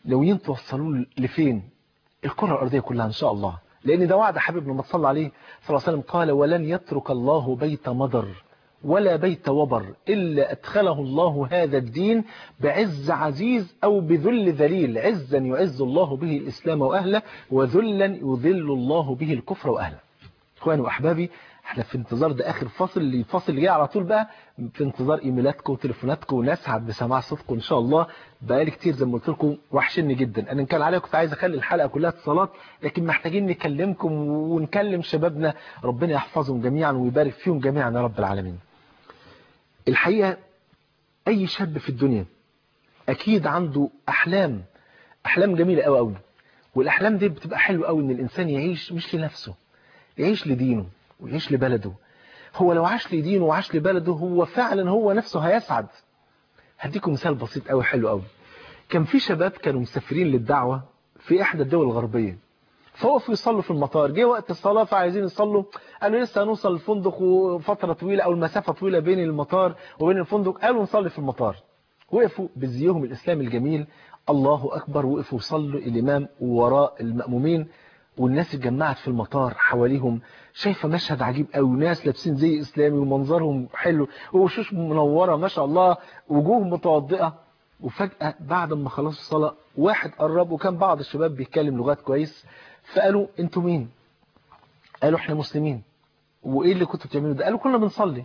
Speaker 2: ناويين توصلوا لفين؟ الكرة الأرضية كلها إن شاء الله، لأن ده وعد حبيبنا ما صلى عليه صلى الله عليه وسلم، قال ولن يترك الله بيت مضر ولا بيت وبر إلا أدخله الله هذا الدين بعز عزيز أو بذل ذليل، عزا يعز الله به الإسلام وأهله، وذلا يذل الله به الكفر وأهله. إخواني وأحبابي، احنا في انتظار ده آخر فاصل، الفاصل اللي جاي على طول بقى في انتظار إيميلاتكم وتليفوناتكم، ونسعد بسماع صوتكم إن شاء الله. بقالي كتير زي ما قلت لكم وحشني جدا، أنا إن كان عليا كنت عايز أخلي الحلقة كلها اتصالات، لكن محتاجين نكلمكم ونكلم شبابنا، ربنا يحفظهم جميعا ويبارك فيهم جميعا يا رب العالمين. الحقيقة أي شاب في الدنيا أكيد عنده أحلام جميلة قوي قوي، والأحلام دي بتبقى حلوة قوي إن الإنسان يعيش مش لنفسه، يعيش لدينه ويعيش لبلده. هو لو عاش لدينه وعاش لبلده هو فعلا هو نفسه هيسعد. هديكم مثال بسيط قوي حلو قوي. كان في شباب كانوا مسافرين للدعوة في إحدى الدول الغربية، فوقفوا يصلوا في المطار، جه وقت الصلاة فعايزين يصلوا، قالوا لسه هنوصل الفندق وفترة طويلة أو المسافة طويلة بين المطار وبين الفندق، قالوا نصلي في المطار. وقفوا بزيهم الإسلام الجميل، الله أكبر، وقفوا يصلوا الإمام وراء المأمومين، والناس اتجمعت في المطار حواليهم، شايفة مشهد عجيب قوي، ناس لابسين زي إسلامي ومنظرهم حلو ووشوش منورة ما شاء الله، وجوه متوضئة. وفجأة بعد ما خلصوا الصلاة واحد قرب، وكان بعض الشباب بيتكلم لغات كويس، فقالوا انتوا مين؟ قالوا احنا مسلمين. وايه اللي كنتوا بتعملوا ده؟ قالوا كنا بنصلي.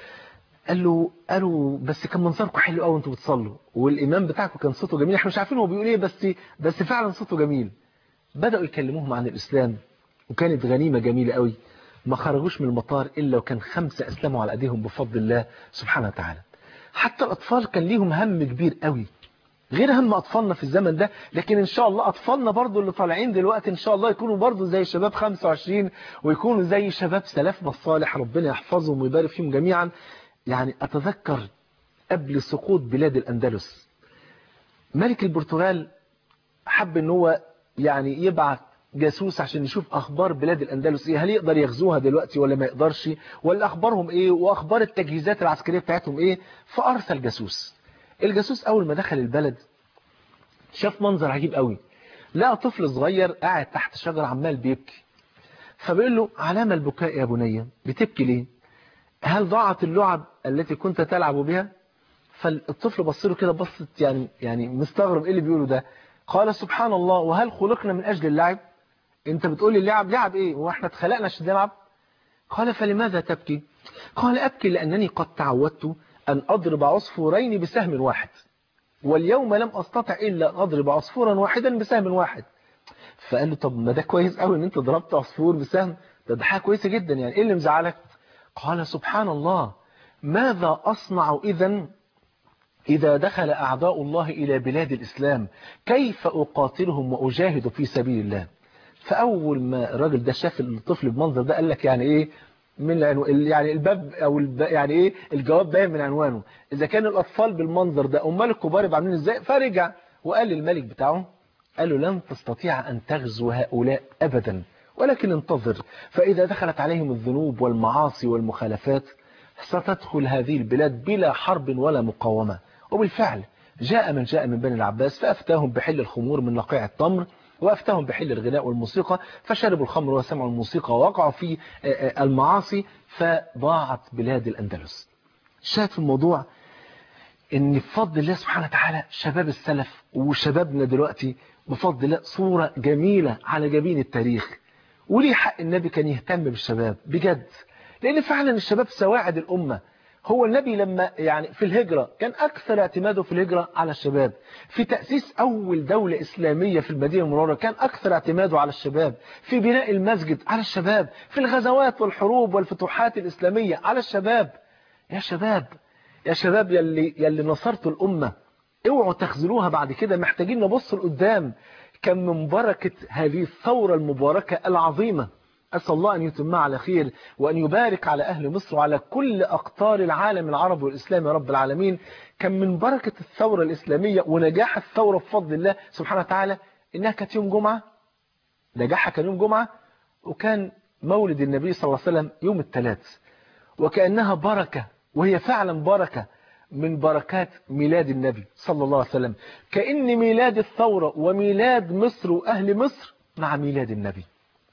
Speaker 2: قالوا بس كان منظركم حلو قوي وانتوا بتصلوا، والامام بتاعكم كان صوته جميل، احنا مش عارفين هو بيقول ايه بس فعلا صوته جميل. بدأوا يكلموهم عن الإسلام، وكانت غنيمة جميلة قوي. ما خرجوش من المطار إلا وكان 5 أسلموا على أيديهم بفضل الله سبحانه وتعالى. حتى الأطفال كان ليهم هم كبير قوي، غير هم أطفالنا في الزمن ده، لكن إن شاء الله أطفالنا برضو اللي طالعين دلوقتي إن شاء الله يكونوا برضو زي شباب 25، ويكونوا زي شباب سلفنا الصالح، ربنا يحفظهم ويبارك فيهم جميعا. يعني أتذكر قبل سقوط بلاد الأندلس، ملك البرتغال حب إن هو يعني يبعث جاسوس عشان يشوف أخبار بلاد الأندلس إيه، هل يقدر يغزوها دلوقتي ولا ما يقدرش، ولا أخبارهم إيه، وأخبار التجهيزات العسكرية بتاعتهم إيه. فأرسل جاسوس. الجاسوس أول ما دخل البلد شاف منظر عجيب قوي، لقى طفل صغير قاعد تحت شجرة عمال بيبكي. فبيقول له علامة البكاء يا بني، بتبكي ليه؟ هل ضاعت اللعب التي كنت تلعب بها؟ فالطفل بص له كده بصت يعني مستغرب ايه اللي بيقوله ده. قال سبحان الله، وهل خلقنا من أجل اللعب؟ انت بتقول لي اللعب، لعب ايه؟ واحنا اتخلقنا عشان نلعب؟ قال فلماذا تبكي؟ قال أبكي لأنني قد تعودت أن أضرب عصفورين بسهم واحد، واليوم لم أستطع إلا أضرب عصفورا واحدا بسهم واحد. فقال له طب ما ده كويس قوي ان انت ضربت عصفور بسهم، ده حاجه كويسه جدا، يعني ايه اللي مزعلك؟ قال سبحان الله، ماذا أصنع إذا دخل أعداء الله إلى بلاد الإسلام؟ كيف أقاتلهم وأجاهد في سبيل الله؟ فأول ما الراجل ده شاف الطفل بمنظر ده قال لك يعني إيه من يعني الباب أو يعني إيه الجواب باين من عنوانه، إذا كان الأطفال بالمنظر ده أمال الكبار يبقى عاملين إزاي؟ فرجع وقال للملك بتاعه، قال له لن تستطيع أن تغزو هؤلاء أبدا، ولكن انتظر، فإذا دخلت عليهم الذنوب والمعاصي والمخالفات ستدخل هذه البلاد بلا حرب ولا مقاومة. وبالفعل جاء من جاء من بني العباس فأفتاهم بحل الخمور من لقيع التمر، وأفتاهم بحل الغناء والموسيقى، فشربوا الخمر وسمعوا الموسيقى ووقعوا في المعاصي، فضاعت بلاد الأندلس. شاهد في الموضوع ان بفضل الله سبحانه وتعالى شباب السلف وشبابنا دلوقتي بفضل الله صورة جميلة على جبين التاريخ. وليه حق النبي كان يهتم بالشباب بجد، لأن فعلا الشباب سواعد الأمة. هو النبي لما يعني في الهجرة كان أكثر اعتماده في الهجرة على الشباب، في تأسيس أول دولة إسلامية في المدينة المنورة كان أكثر اعتماده على الشباب، في بناء المسجد على الشباب، في الغزوات والحروب والفتوحات الإسلامية على الشباب. يا شباب يا شباب يلي نصرتوا الأمة، اوعوا تخذلوها بعد كده، محتاجين نبص لقدام. كم من بركة هذه الثورة المباركة العظيمة، أسأل الله أن يتمها على خير، وأن يبارك على أهل مصر وعلى كل أقطار العالم العربي والإسلامي يا رب العالمين. كم من بركة الثورة الإسلامية ونجاح الثورة بفضل الله سبحانه وتعالى إنها كانت يوم جمعة، نجاحها كان يوم جمعة، وكان مولد النبي صلى الله عليه وسلم يوم الثلاث، وكأنها بركة، وهي فعلا بركة، من بركات ميلاد النبي صلى الله عليه وسلم، كأن ميلاد الثورة وميلاد مصر وأهل مصر مع ميلاد النبي.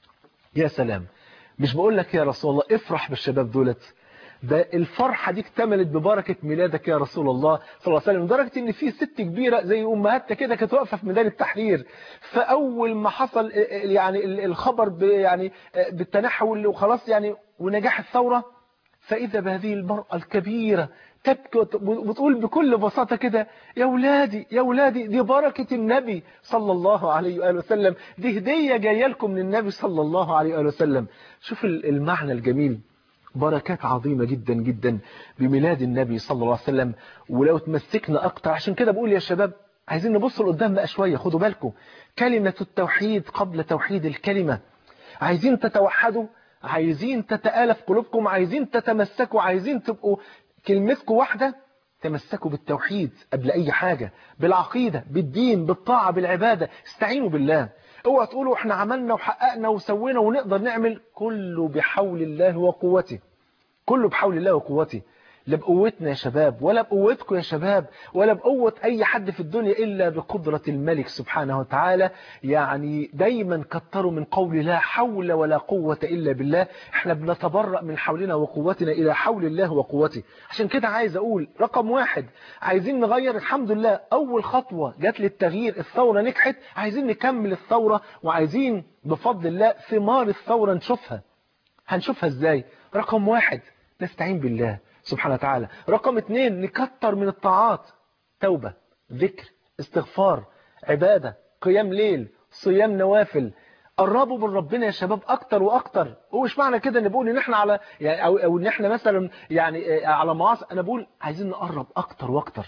Speaker 2: يا سلام، مش بقول لك يا رسول الله افرح بالشباب دولت، ده الفرحة دي اكتملت ببركة ميلادك يا رسول الله صلى الله عليه وسلم، لدرجة ان في ست كبيرة زي امهاتنا كده كانت واقفة في ميدان التحرير، فاول ما حصل يعني الخبر يعني بالتنحل وخلاص يعني ونجاح الثورة، فاذا بهذه المرأة الكبيرة تبكي وتقول بكل بساطة كده: يا ولادي يا ولادي، دي بركة النبي صلى الله عليه وآله وسلم، دي هدية جاية لكم من النبي صلى الله عليه وآله وسلم. شوف المعنى الجميل، بركات عظيمة جدا جدا بميلاد النبي صلى الله عليه وسلم. ولو تمسكنا أكتر، عشان كده بقول يا شباب عايزين نبص لقدام بقى شوية، خدوا بالكم، كلمة التوحيد قبل توحيد الكلمة. عايزين تتوحدوا، عايزين تتآلف قلوبكم، عايزين تتمسكوا، عايزين تبقوا كلمتكم واحدة، تمسكوا بالتوحيد قبل أي حاجة، بالعقيدة، بالدين، بالطاعة، بالعبادة. استعينوا بالله. اوعوا تقولوا احنا عملنا وحققنا وسوينا ونقدر نعمل، كله بحول الله وقوته، كله بحول الله وقوته، لا بقوتنا يا شباب ولا بقوتكم يا شباب ولا بقوة أي حد في الدنيا إلا بقدرة الملك سبحانه وتعالى. يعني دايما كتروا من قول لا حول ولا قوة إلا بالله. احنا بنتبرأ من حولنا وقوتنا إلى حول الله وقوته. عشان كده عايز أقول رقم واحد، عايزين نغير، الحمد لله أول خطوة جات للتغيير، الثورة نجحت، عايزين نكمل الثورة، وعايزين بفضل الله ثمار الثورة نشوفها. هنشوفها ازاي؟ رقم واحد نستعين بالله سبحانه وتعالى. رقم اتنين نكتر من الطاعات، توبة، ذكر، استغفار، عبادة، قيام ليل، صيام نوافل. قربوا من ربنا يا شباب اكتر واكتر. هو مش معنى كده ان بقول ان احنا على يعني او ان احنا مثلا يعني على معاصي، انا بقول عايزين نقرب اكتر واكتر.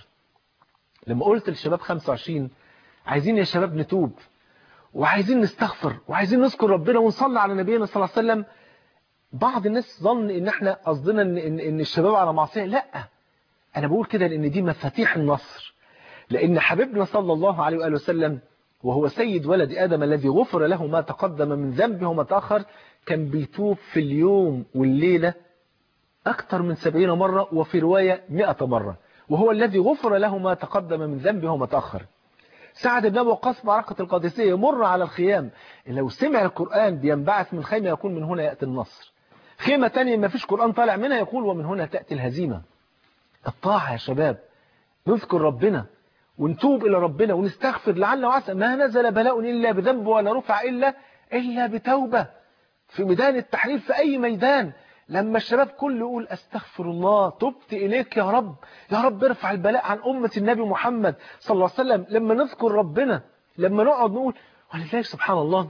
Speaker 2: لما قلت للشباب 25 عايزين يا شباب نتوب وعايزين نستغفر وعايزين نذكر ربنا ونصلي على نبينا صلى الله عليه وسلم، بعض الناس ظن ان احنا قصدنا ان الشباب على معصية. لا، انا بقول كده لان دي مفاتيح النصر. لان حبيبنا صلى الله عليه وآله وسلم وهو سيد ولد آدم الذي غفر له ما تقدم من ذنبه وما تأخر، كان بيتوب في اليوم والليلة أكثر من 70 مرة، وفي رواية 100 مرة، وهو الذي غفر له ما تقدم من ذنبه وما تأخر. سعد بن أبي وقاص معركة القادسية يمر على الخيام، لو سمع القرآن بينبعث من خيمة يقول من هنا يأتي النصر. خيمة تانية ما فيش قرآن طالع منها يقول ومن هنا تأتي الهزيمة. الطاعة يا شباب، نذكر ربنا ونتوب إلى ربنا ونستغفر، لعل وعسى ما نزل بلاء إلا بذنب ولا رفع إلا بتوبة. في ميدان التحرير، في أي ميدان، لما الشباب كله يقول أستغفر الله تبت إليك يا رب، يا رب ارفع البلاء عن أمة النبي محمد صلى الله عليه وسلم. لما نذكر ربنا، لما نقعد نقول، ولله سبحان الله،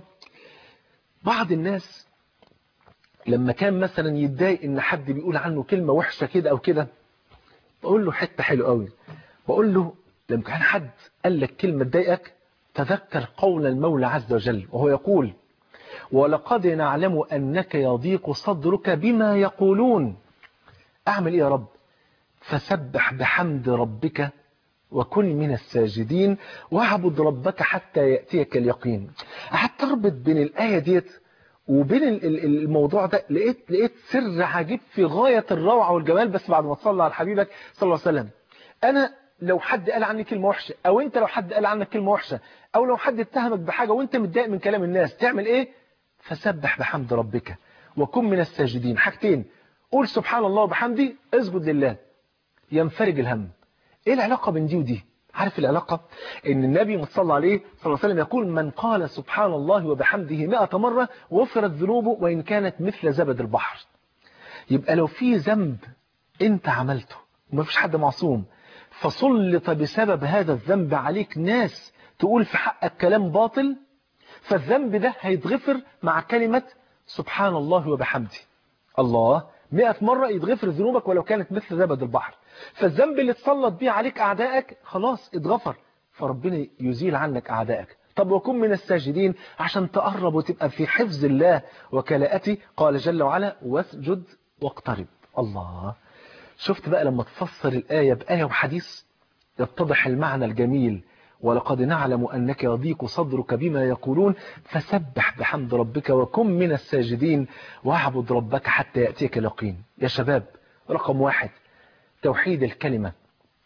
Speaker 2: بعض الناس لما كان مثلا يتضايق ان حد بيقول عنه كلمة وحشة كده او كده، بقول له حتة حلوة قوي، بقول له لما كان حد قال لك كلمة تضايقك، تذكر قول المولى عز وجل وهو يقول: ولقد نعلم أنك يضيق صدرك بما يقولون. أعمل إيه يا رب؟ فسبح بحمد ربك وكن من الساجدين واعبد ربك حتى يأتيك اليقين. قعدت أربط بين الآية ديت وبين الموضوع ده، لقيت سر عجيب في غاية الروعة والجمال، بس بعد ما تصلى على حبيبك صلى الله عليه وسلم. أنا لو حد قال عني كلمة وحشة، أو أنت لو حد قال عنك كلمة وحشة، أو لو حد اتهمك بحاجة وأنت متضايق من كلام الناس، تعمل إيه؟ فسبح بحمد ربك وكن من الساجدين. حاجتين، قول سبحان الله وبحمدي، اسجد لله، ينفرج الهم. إيه العلاقة بين دي ودي؟ عارف العلاقة؟ إن النبي صلى الله عليه وسلم يقول: من قال سبحان الله وبحمده 100 مرة غفرت ذنوبه وإن كانت مثل زبد البحر. يبقى لو في ذنب أنت عملته وما فيش حد معصوم، فسلط بسبب هذا الذنب عليك ناس تقول في حقك كلام باطل، فالذنب ده هيتغفر مع كلمة سبحان الله وبحمده. الله 100 مرة يتغفر ذنوبك ولو كانت مثل زبد البحر. فالذنب اللي تسلط بيه عليك أعدائك خلاص اتغفر، فربنا يزيل عنك أعدائك. طب وكن من الساجدين عشان تقرب وتبقى في حفظ الله وكلاءته. قال جل وعلا: واسجد واقترب. الله، شفت بقى لما تفسر الآية بآية وحديث يتضح المعنى الجميل. ولقد نعلم أنك يضيق صدرك بما يقولون فسبح بحمد ربك وكن من الساجدين واعبد ربك حتى يأتيك اليقين. يا شباب، رقم واحد توحيد الكلمة،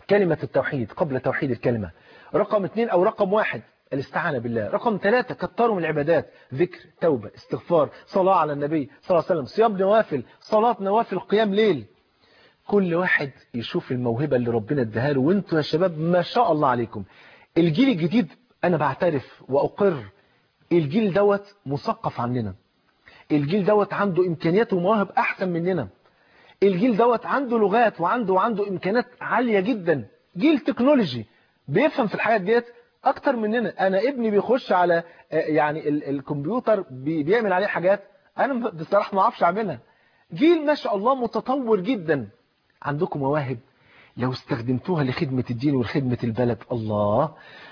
Speaker 2: كلمة التوحيد قبل توحيد الكلمة. رقم 2 أو رقم 1 الاستعانة بالله. رقم 3 كتروا من العبادات، ذكر، توبة، استغفار، صلاة على النبي صلى الله عليه وسلم، صيام نوافل، صلاة نوافل، قيام ليل. كل واحد يشوف الموهبة اللي ربنا اداها له. وانتوا يا شباب ما شاء الله عليكم، الجيل الجديد أنا بعترف وأقر الجيل دوت مثقف عننا، الجيل دوت عنده إمكانيات ومواهب أحسن مننا، الجيل دوت عنده لغات وعنده إمكانيات عالية جدا، جيل تكنولوجي بيفهم في الحاجات ديت أكتر مننا. أنا ابني بيخش على يعني الكمبيوتر بيعمل عليه حاجات أنا بصراحة ما أعرفش أعملها. جيل ما شاء الله متطور جدا. عندكم مواهب لو استخدمتوها لخدمة الدين ولخدمة البلد، الله،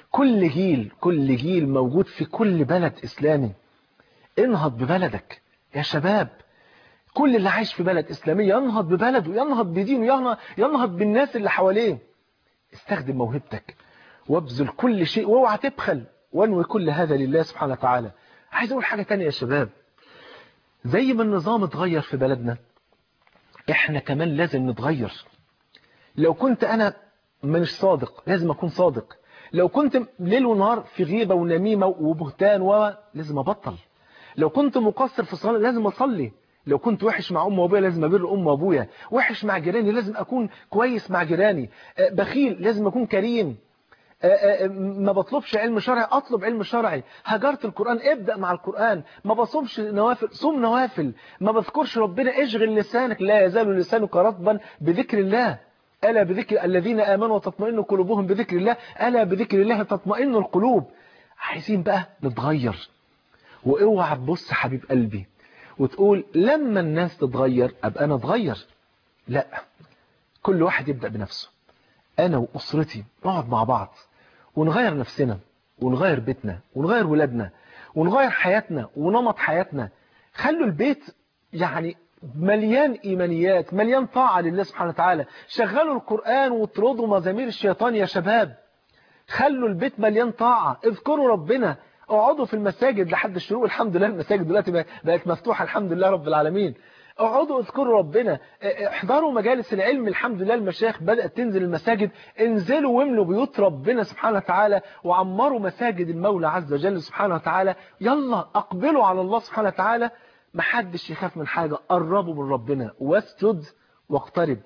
Speaker 2: كل جيل موجود في كل بلد إسلامي. انهض ببلدك يا شباب. كل اللي عايش في بلد إسلامية ينهض ببلده، ينهض بدينه، ينهض بالناس اللي حواليه. استخدم موهبتك وابذل كل شيء واوعى تبخل، وانوي كل هذا لله سبحانه وتعالى. عايز اقول حاجة تانية يا شباب، زي ما النظام اتغير في بلدنا احنا كمان لازم نتغير. لو كنت انا مش صادق لازم اكون صادق، لو كنت ليل ونهار في غيبة ونميمة وبهتان لازم ابطل، لو كنت مقصر في الصلاة لازم اصلي، لو كنت وحش مع أم وأبويا لازم أبر أم وأبويا، وحش مع جيراني لازم أكون كويس مع جيراني، بخيل لازم أكون كريم، ما بطلبش علم شرعي أطلب علم شرعي، هجرت القرآن ابدأ مع القرآن، ما بصومش نوافل صوم نوافل، ما بذكرش ربنا اشغل لسانك، لا يزال لسانك رطبا بذكر الله، ألا بذكر الذين آمنوا وتطمئن قلوبهم بذكر الله، ألا بذكر الله تطمئن القلوب. عايزين بقى نتغير. واوعى تبص حبيب قلبي وتقول لما الناس تتغير أبقى أنا أتغير. لا، كل واحد يبدأ بنفسه. أنا وأسرتي نقعد مع بعض ونغير نفسنا ونغير بيتنا ونغير ولادنا ونغير حياتنا ونمط حياتنا. خلوا البيت يعني مليان إيمانيات، مليان طاعة لله سبحانه وتعالى. شغلوا القرآن واطردوا مزامير الشيطان يا شباب. خلوا البيت مليان طاعة، اذكروا ربنا، اقعدوا في المساجد لحد الشروق. الحمد لله المساجد دلوقتي بقت مفتوحة الحمد لله رب العالمين. اقعدوا اذكروا ربنا، احضروا مجالس العلم. الحمد لله المشايخ بدأت تنزل المساجد. انزلوا واملوا بيوت ربنا سبحانه وتعالى وعمروا مساجد المولى عز وجل سبحانه وتعالى. يلا اقبلوا على الله سبحانه وتعالى. محدش يخاف من حاجة، قربوا من ربنا واسجد واقترب.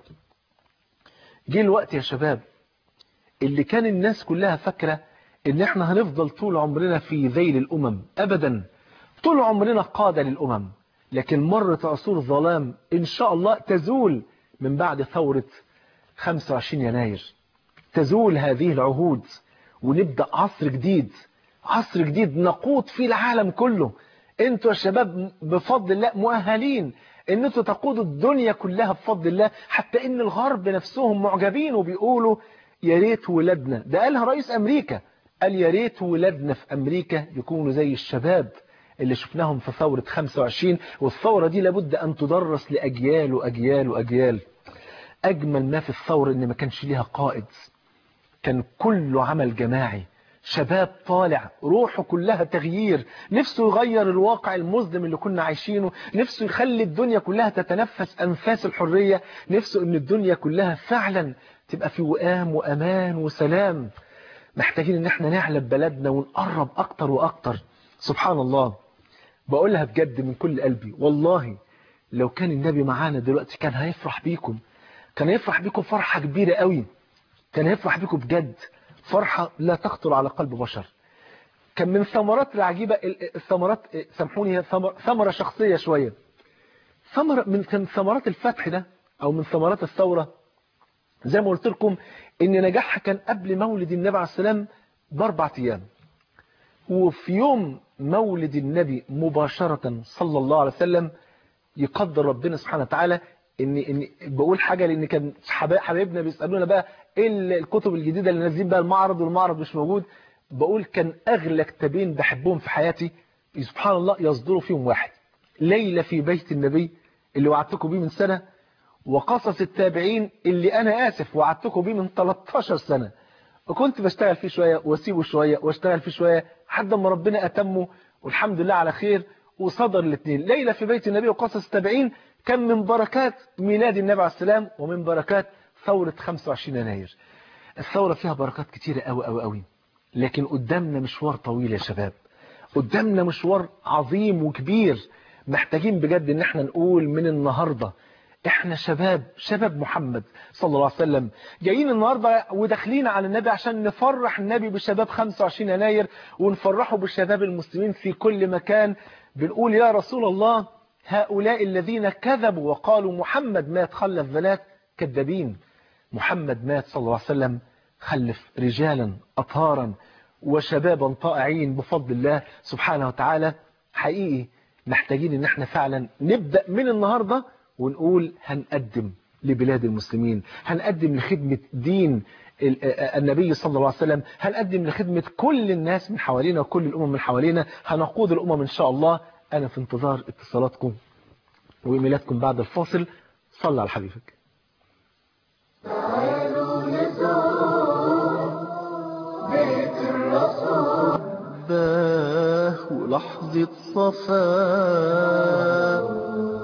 Speaker 2: جه الوقت يا شباب اللي كان الناس كلها فاكرة ان احنا هنفضل طول عمرنا في ذيل الامم. ابدا، طول عمرنا قادة للامم، لكن مرت عصور ظلام ان شاء الله تزول من بعد ثورة 25 يناير. تزول هذه العهود ونبدأ عصر جديد، عصر جديد نقود فيه العالم كله. انتوا يا شباب بفضل الله مؤهلين ان انتوا تقودوا الدنيا كلها بفضل الله، حتى ان الغرب نفسهم معجبين وبيقولوا يا ريت ولادنا، ده قالها رئيس امريكا، قال يا ريت ولادنا في امريكا يكونوا زي الشباب اللي شفناهم في ثورة 25. والثورة دي لابد ان تدرس لاجيال واجيال واجيال. اجمل ما في الثورة ان ما كانش ليها قائد، كان كله عمل جماعي، شباب طالع روحه كلها تغيير، نفسه يغير الواقع المظلم اللي كنا عايشينه، نفسه يخلي الدنيا كلها تتنفس أنفاس الحرية، نفسه ان الدنيا كلها فعلا تبقى في وئام وأمان وسلام. محتاجين ان احنا نعلم بلدنا ونقرب أكتر وأكتر. سبحان الله، بقولها بجد من كل قلبي، والله لو كان النبي معانا دلوقتي كان هيفرح بيكم، كان هيفرح بيكم فرحة كبيرة قوي، كان هيفرح بيكم بجد فرحة لا تخطر على قلب بشر. كان من الثمرات العجيبة، الثمرات سامحوني ثمرة شخصية شوية، كان ثمرات الفتح ده أو من ثمرات الثورة، زي ما قلت لكم إن نجاحها كان قبل مولد النبي عليه السلام ب4 أيام. وفي يوم مولد النبي مباشرة صلى الله عليه وسلم يقدر ربنا سبحانه وتعالى إن بقول حاجة لأن كان حبايبنا بيسألونا بقى ايه الكتب الجديدة اللي نازلين بقى المعرض والمعرض مش موجود. بقول كان اغلى كتابين بحبهم في حياتي سبحان الله يصدروا فيهم واحد، ليلة في بيت النبي اللي وعدتكم بيه من سنة، وقصص التابعين اللي انا اسف وعدتكم بيه من 13 سنة، وكنت بشتغل فيه شوية واسيبه شوية واشتغل فيه شوية لحد ما ربنا اتمه والحمد لله على خير. وصدر الاثنين، ليلة في بيت النبي وقصص التابعين، كان من بركات ميلاد النبي عليه السلام ومن بركات ثورة 25 يناير. الثورة فيها بركات كتيرة قوي قوي قوي، لكن قدامنا مشوار طويل يا شباب، قدامنا مشوار عظيم وكبير. محتاجين بجد ان احنا نقول من النهاردة احنا شباب محمد صلى الله عليه وسلم، جايين النهاردة وداخلين على النبي عشان نفرح النبي بشباب 25 يناير ونفرحه بالشباب المسلمين في كل مكان. بنقول يا رسول الله هؤلاء الذين كذبوا وقالوا محمد مات خلف بنات كذابين. محمد مات صلى الله عليه وسلم خلف رجالا أطهارا وشبابا طائعين بفضل الله سبحانه وتعالى. حقيقي محتاجين ان احنا فعلا نبدأ من النهاردة ونقول هنقدم لبلاد المسلمين، هنقدم لخدمة دين النبي صلى الله عليه وسلم، هنقدم لخدمة كل الناس من حوالينا وكل الأمم من حوالينا، هنقود الأمم إن شاء الله. أنا في انتظار اتصالاتكم وإيميلاتكم بعد الفاصل. صلى على حبيبك.
Speaker 1: تعالوا نزور بيت الرسول باه ولحظة صفاء.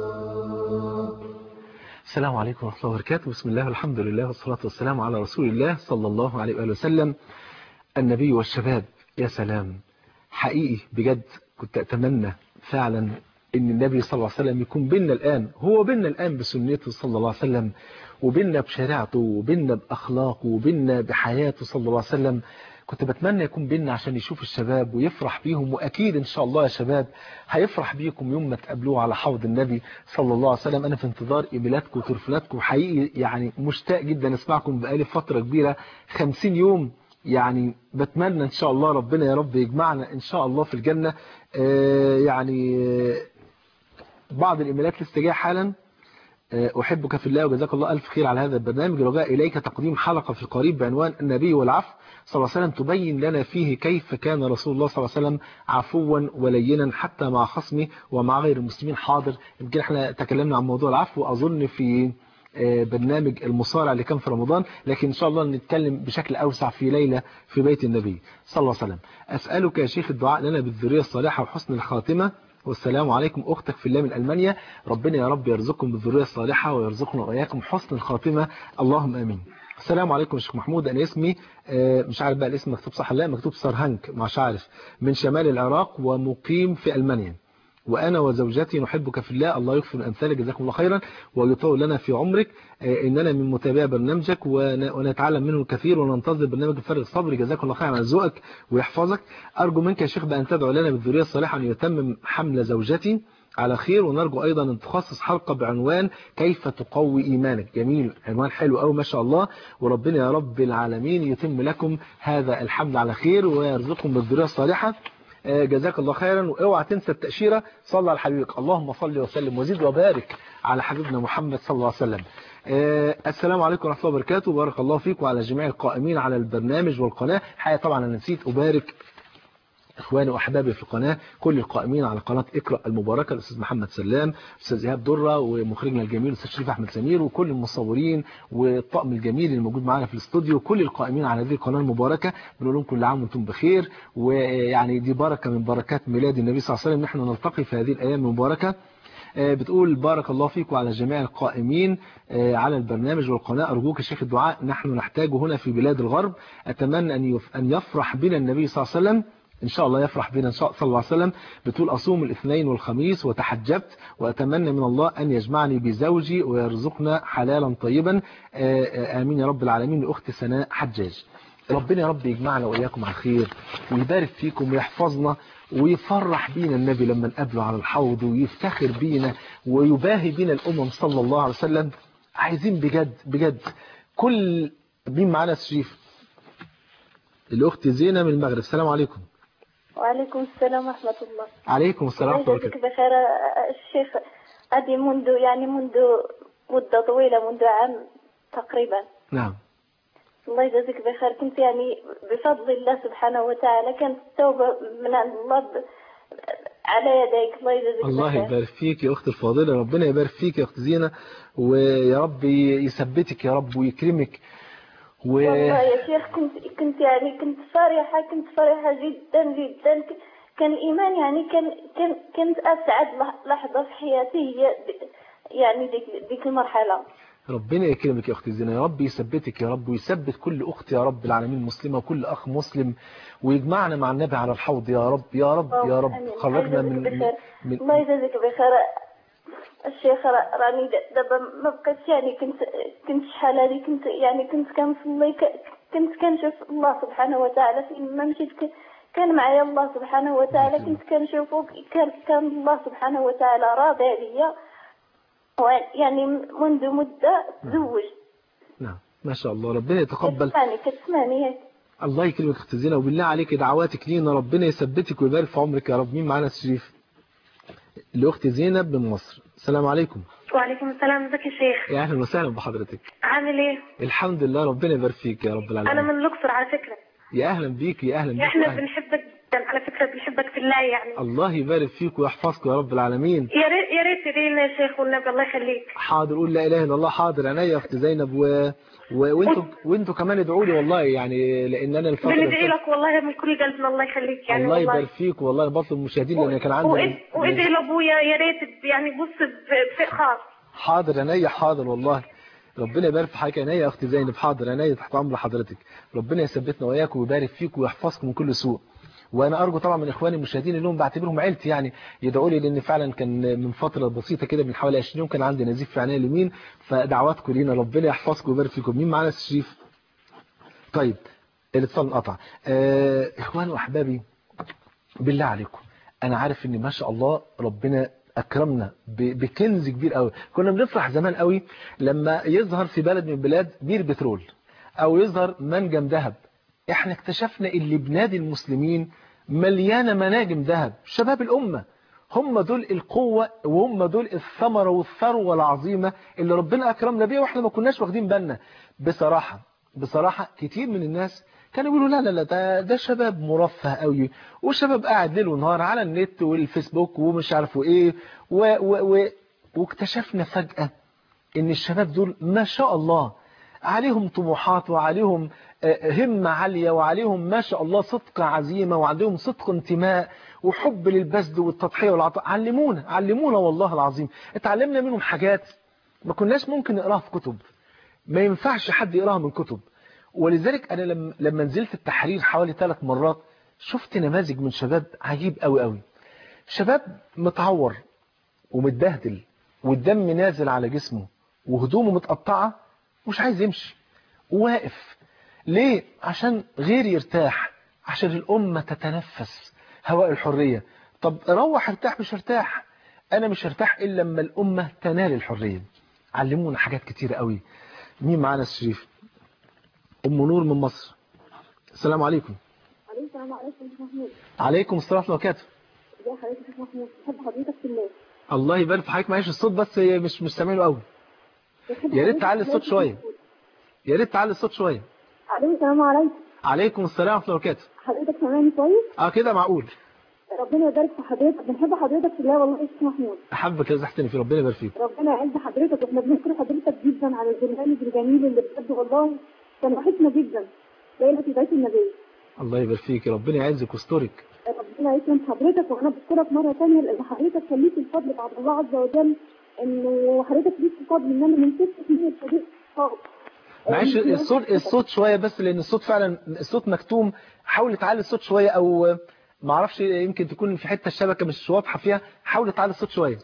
Speaker 2: السلام عليكم ورحمة الله وبركاته. بسم الله والحمد لله والصلاة والسلام على رسول الله صلى الله عليه وآله وسلم. النبي والشباب، يا سلام. حقيقي بجد كنت أتمنى فعلا ان النبي صلى الله عليه وسلم يكون بيننا الآن، هو بيننا الآن بسنته صلى الله عليه وسلم، وبيننا بشريعته، وبيننا بأخلاقه، وبيننا بحياته صلى الله عليه وسلم. كنت بتمنى يكون بيننا عشان يشوف الشباب ويفرح بيهم، وأكيد إن شاء الله يا شباب هيفرح بيكم يوم ما تقابلوه على حوض النبي صلى الله عليه وسلم. أنا في انتظار إيميلاتكم وتليفوناتكم، حقيقي يعني مشتاق جدا أسمعكم بقالي فترة كبيرة، 50 يوم يعني. بتمنى إن شاء الله ربنا يا رب يجمعنا إن شاء الله في الجنة. بعض الإيميلات لسه جايه حالا. أحبك في الله وجزاك الله ألف خير على هذا البرنامج، رجاء إليك تقديم حلقة في القريب بعنوان النبي والعفو صلى الله عليه وسلم، تبين لنا فيه كيف كان رسول الله صلى الله عليه وسلم عفوا ولينا حتى مع خصمه ومع غير المسلمين. حاضر. يمكن احنا تكلمنا عن موضوع العفو أظن في برنامج المصارع اللي كان في رمضان، لكن إن شاء الله نتكلم بشكل أوسع في ليلة في بيت النبي صلى الله عليه وسلم. أسألك يا شيخ الدعاء لنا بالذرية الصالحة وحسن الخاتمة. والسلام عليكم. أختك في الله من ألمانيا. ربنا يا رب يرزقكم بالذرية الصالحة ويرزقنا وإياكم حسن الخاتمة، اللهم آمين. السلام عليكم يا شيخ محمود. أنا اسمي مش عارف بقى الاسم مكتوب صح لا، مكتوب سرهنك مش عارف، من شمال العراق ومقيم في ألمانيا، وأنا وزوجتي نحبك في الله، الله يغفر أمثالك جزاكم الله خيرا ويطول لنا في عمرك. إننا من متابعي برنامجك ونتعلم منه الكثير وننتظر برنامج الفرق الصبري. جزاكم الله خيرا على ذوقك ويحفظك. أرجو منك يا شيخ بأن تدعو لنا بالذرية الصالحة أن يتمم حمل زوجتي على خير، ونرجو أيضا أن تخصص حلقة بعنوان كيف تقوي إيمانك. جميل، عنوان حلو أوي ما شاء الله. وربنا يا رب العالمين يتم لكم هذا الحمل على خير ويرزقكم بالذرية الصالحة. جزاك الله خيرا. واوعى تنسى التأشيرة. صلى على حبيبك. اللهم صل وسلم وزد وبارك على حبيبنا محمد صلى الله عليه وسلم. السلام عليكم ورحمة الله وبركاته. بارك الله فيك وعلى جميع القائمين على البرنامج والقناة. حقيقة طبعا أنا نسيت أبارك إخواني وأحبابي في القناة، كل القائمين على قناة اقرأ المباركة، الأستاذ محمد سلام، الأستاذ إيهاب درة، ومخرجنا الجميل الأستاذ شريف أحمد سمير، وكل المصورين والطقم الجميل اللي موجود معنا في الاستوديو، كل القائمين على هذه القناة المباركة بنقول لهم كل عام وانتم بخير. ويعني دي بركة من بركات ميلاد النبي صلى الله عليه وسلم، نحن نلتقي في هذه الأيام المباركة. بتقول بارك الله فيك وعلى جميع القائمين على البرنامج والقناة. أرجوك الشيخ الدعاء نحن نحتاجه هنا في بلاد الغرب. أتمنى أن يفرح بنا النبي صلى الله عليه وسلم، إن شاء الله يفرح بنا صلى الله عليه وسلم. بتقول أصوم الاثنين والخميس وتحجبت، وأتمنى من الله أن يجمعني بزوجي ويرزقنا حلالا طيبا، آمين يا رب العالمين. لأخت سناء حجاج. ربنا يا رب يجمعنا وإياكم على خير ويبارك فيكم ويحفظنا ويفرح بينا النبي لما نقابله على الحوض ويفتخر بينا ويباهي بينا الأمم صلى الله عليه وسلم. عايزين بجد بجد كل مين معانا الشريف. الأخت زينة من المغرب. السلام عليكم.
Speaker 3: وعليكم السلام ورحمة الله.
Speaker 2: عليكم السلام ورحمة الله
Speaker 3: وبركاته. بخير الشيخ. هذه منذ مدة طويلة، منذ عام تقريبا.
Speaker 2: نعم.
Speaker 3: الله يجازيك بخير. كنت يعني بفضل الله سبحانه وتعالى كانت التوبة من عند الله على يديك. الله يجازيك بخير.
Speaker 2: الله يبارك فيك يا أخت الفاضلة. ربنا يبارك فيك يا أخت زينة، ويا رب يثبتك يا رب ويكرمك.
Speaker 3: والله يا شيخ كنت فرحة جدا جدا. كان الإيمان يعني كانت أسعد لحظة في حياتي هي يعني ديك المرحلة.
Speaker 2: ربنا يكرمك يا اختي زينة، يا رب يثبتك يا رب، ويثبت كل اخت يا رب العالمين مسلمة، وكل اخ مسلم، ويجمعنا مع النبي على الحوض يا رب يا رب يا رب.
Speaker 3: آمين.
Speaker 2: خرجنا
Speaker 3: الله يجازيك بخير.
Speaker 2: من
Speaker 3: الله يجازيك بخير الشيخ. راني دابا ما بقيتش، يعني كنت شحال هذه كنت كنصلي، كنت كنشوف الله سبحانه وتعالى فين ما مشيت، كان معايا الله سبحانه وتعالى، كنت كنشوفه، كان الله سبحانه وتعالى راضي عليا، يعني منذ مدة تزوج.
Speaker 2: نعم ما شاء الله، ربنا يتقبل.
Speaker 3: كتسمعني
Speaker 2: الله يكرمك اختي زينة، وبالله عليك دعواتك لينا، ربنا يثبتك ويبارك في عمرك يا رب. مين معانا الشريف؟ الاخت زينب من مصر. السلام عليكم.
Speaker 4: وعليكم السلام. ازيك يا شيخ؟
Speaker 2: يا اهلا وسهلا بحضرتك.
Speaker 4: عامل ايه؟
Speaker 2: الحمد لله، ربنا يبارك فيك يا رب العالمين.
Speaker 4: انا من الاقصر على فكره.
Speaker 2: يا اهلا بيك يا اهلا بيك.
Speaker 4: احنا بنحبك جدا على فكره، بنحبك في الله يعني.
Speaker 2: الله يبارك فيك ويحفظك يا رب العالمين.
Speaker 4: يا ريت تدعينا يا شيخ والنبي، الله يخليك.
Speaker 2: حاضر، قول لا اله الا الله. حاضر عينيا يا اخت زينب، وانتوا كمان ادعوا لي والله، يعني لان انا الفتره
Speaker 4: بندعي لك والله من كل قلبنا، الله يخليك يعني.
Speaker 2: الله يبارك فيك والله، بطلب المشاهدين لان كان عندي
Speaker 4: وادعي لابويا يا ريت، يعني بص بفئ خاص.
Speaker 2: حاضر عينيا، حاضر والله، ربنا يبارك في حضرتك. عينيا يا اختي زينب، حاضر عينيا تحت امر حضرتك. ربنا يثبتنا واياك ويبارك فيك ويحفظكم من كل سوء. وانا ارجو طبعا من اخواني المشاهدين اللي هم بعتبرهم عيلتي يعني يدعوا لي، لان فعلا كان من فتره بسيطه كده، من حوالي 20 يوم، كان عندي نزيف في عينيا اليمين، فدعواتكم لينا، ربنا يحفظكم ويبارك فيكم. مين معانا الشريف؟ طيب الاتصال انقطع. اخواني واحبابي بالله عليكم، انا عارف ان ما شاء الله ربنا اكرمنا بكنز كبير قوي. كنا بنفرح زمان قوي لما يظهر في بلد من البلاد بير بترول او يظهر منجم ذهب. احنا اكتشفنا ان بلاد المسلمين مليانه مناجم ذهب. شباب الامه هم دول القوه، وهم دول الثمره والثروه العظيمه اللي ربنا اكرمنا بيها، واحنا ما كناش واخدين بالنا. بصراحه كتير من الناس كانوا يقولوا لا لا لا، ده شباب مرفه قوي، وشباب قاعد ليل ونهار على النت والفيسبوك ومش عارفوا ايه واكتشفنا فجأة ان الشباب دول ما شاء الله عليهم طموحات، وعليهم همة عالية، وعليهم ما شاء الله صدق عزيمة، وعندهم صدق انتماء وحب للبذل والتضحية والعطاء. علمونا والله العظيم، اتعلمنا منهم حاجات ما كناش ممكن نقراها في كتب، ما ينفعش حد يقراها من كتب. ولذلك أنا لما نزلت التحرير حوالي 3 مرات شفت نماذج من شباب عجيب قوي قوي. شباب متعور ومتبهدل والدم نازل على جسمه وهدومه متقطعة، مش عايز يمشي وواقف. ليه؟ عشان غير يرتاح، عشان الأمة تتنفس هواء الحرية. طب روح ارتاح. مش ارتاح، أنا مش ارتاح إلا لما الأمة تنال الحرية. علمونا حاجات كتير قوي. مين معانا الشريف؟ أم نور من مصر. السلام عليكم.
Speaker 5: السلام عليكم يا محمود.
Speaker 2: عليكم السلام ورحمة الله وبركاته.
Speaker 5: ازي حضرتك يا محمود؟ بحب حضرتك في الله.
Speaker 2: الله يبارك في حضرتك. معلش الصوت بس مش سامعينه قوي. يا ريت تعلي الصوت شوية. يا ريت تعلي الصوت شوية.
Speaker 5: السلام عليكم.
Speaker 2: عليكم السلام ورحمة الله وبركاته.
Speaker 5: حضرتك سامعني كويس؟
Speaker 2: كده معقول.
Speaker 5: ربنا يبارك في حضرتك، بنحب حضرتك في الله والله يا شيخ محمود.
Speaker 2: احبك يا زحتني في ربنا يبارك فيك.
Speaker 5: ربنا يعز حضرتك، واحنا بنشكر حضرتك جدا على البرنامج الجميل اللي بجد والله كان وحشنا جدا ليلة بيت النبي.
Speaker 2: الله يبارك فيك، ربنا يعزك ويسترك.
Speaker 5: ربنا يكرم حضرتك، وانا بشكرك مرة ثانية لان حضرتك كان ليك الفضل بعد الله عز وجل، انه حضرتك ليك الفضل ان انا من 6 سنين ابتديت خالص.
Speaker 2: معلش الصوت شوية بس، لان الصوت فعلا الصوت مكتوم. حاول تعلي الصوت شوية، او ما اعرفش يمكن تكون في حتة الشبكة مش واضحة فيها. حاول تعلي الصوت شوية.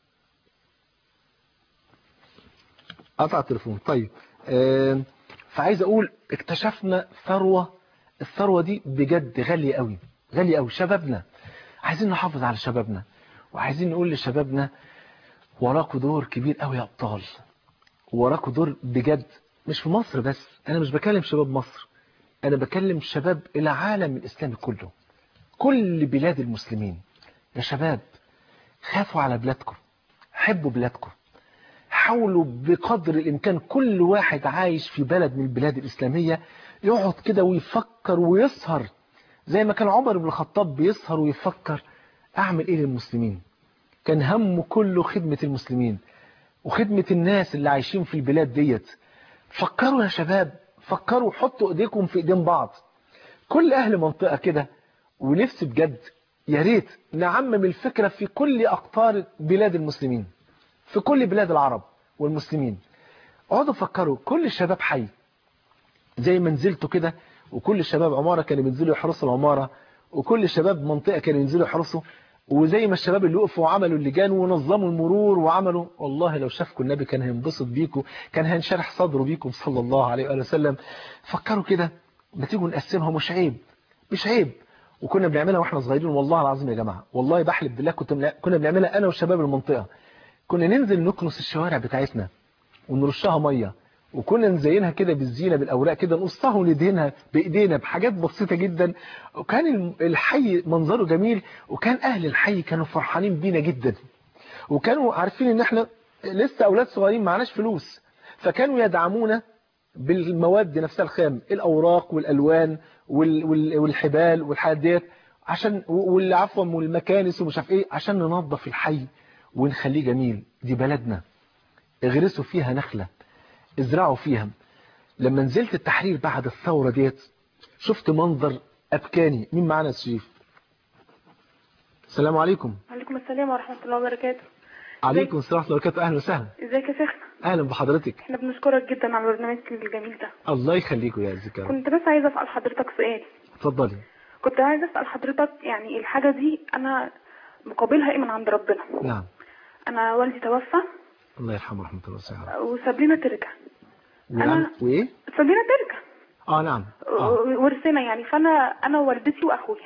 Speaker 2: قطع التليفون. طيب فعايز اقول اكتشفنا الثروة دي بجد غالية قوي، غالية قوي. شبابنا عايزين نحافظ على شبابنا، وعايزين نقول لشبابنا وراكوا دور كبير قوي يا ابطال، وراكوا دور بجد. مش في مصر بس، انا مش بكلم شباب مصر، انا بكلم شباب العالم الاسلامي كله، كل بلاد المسلمين. يا شباب خافوا على بلادكم، حبوا بلادكم، حاولوا بقدر الامكان كل واحد عايش في بلد من البلاد الاسلامية يقعد كده ويفكر ويسهر زي ما كان عمر بن الخطاب بيسهر ويفكر اعمل ايه للمسلمين. كان همه كله خدمة المسلمين وخدمة الناس اللي عايشين في البلاد ديت. فكروا يا شباب، فكروا، حطوا ايديكم في ايدين بعض، كل اهل منطقة كده. ونفسي بجد يا ريت نعمم الفكرة في كل اقطار بلاد المسلمين، في كل بلاد العرب والمسلمين. اقعدوا فكروا، كل الشباب حي زي ما نزلتوا كده، وكل الشباب عمارة كانوا بينزلوا يحرسوا العمارة، وكل الشباب منطقة كانوا ينزلوا يحرسوا، وزي ما الشباب اللي وقفوا وعملوا اللجان ونظموا المرور وعملوا، والله لو شافكم النبي كان هينبسط بيكم، كان هينشرح صدره بيكم صلى الله عليه وآله وسلم. فكروا كده، ما تيجوا نقسمها، مش عيب، مش عيب. وكنا بنعملها واحنا صغيرين والله العظيم يا جماعة، والله بحلف بالله كنا بنعملها انا وشباب المنطقة. كنا ننزل نكنس الشوارع بتاعتنا ونرشها ميه، وكنا نزينها كده بالزينه بالاوراق كده، نقصها وندهنها بايدينا بحاجات بسيطه جدا، وكان الحي منظره جميل، وكان اهل الحي كانوا فرحانين بينا جدا، وكانوا عارفين ان احنا لسه اولاد صغيرين معناش فلوس، فكانوا يدعمونا بالمواد نفسها الخام، الاوراق والالوان والحبال والحاجات ديت، عشان والعفو والمكانس ومش عارف ايه، عشان ننظف الحي ونخليه جميل. دي بلدنا، اغرسوا فيها نخلة، ازرعوا فيها. لما نزلت التحرير بعد الثورة ديت شفت منظر أبكاني. مين معانا يا شريف؟ السلام عليكم.
Speaker 6: وعليكم السلام ورحمة الله وبركاته.
Speaker 2: عليكم السلام ورحمة الله وبركاته. أهلا وسهلا.
Speaker 6: ازيك يا شيخنا؟
Speaker 2: أهلا بحضرتك.
Speaker 6: احنا بنشكرك جدا على البرنامج الجميل ده.
Speaker 2: الله يخليكم يا ذكر.
Speaker 6: كنت بس عايزة أسأل حضرتك سؤال.
Speaker 2: اتفضلي.
Speaker 6: كنت عايزة أسأل حضرتك، يعني الحاجة دي أنا مقابلها إيه من عند ربنا؟
Speaker 2: نعم.
Speaker 6: أنا والدي توفى،
Speaker 2: الله يرحمه رحمة الله وسعها،
Speaker 6: وساب لنا تركة.
Speaker 2: أنا وإيه؟
Speaker 6: ساب لنا تركة.
Speaker 2: نعم.
Speaker 6: ورثنا يعني، أنا ووالدتي وأخويا.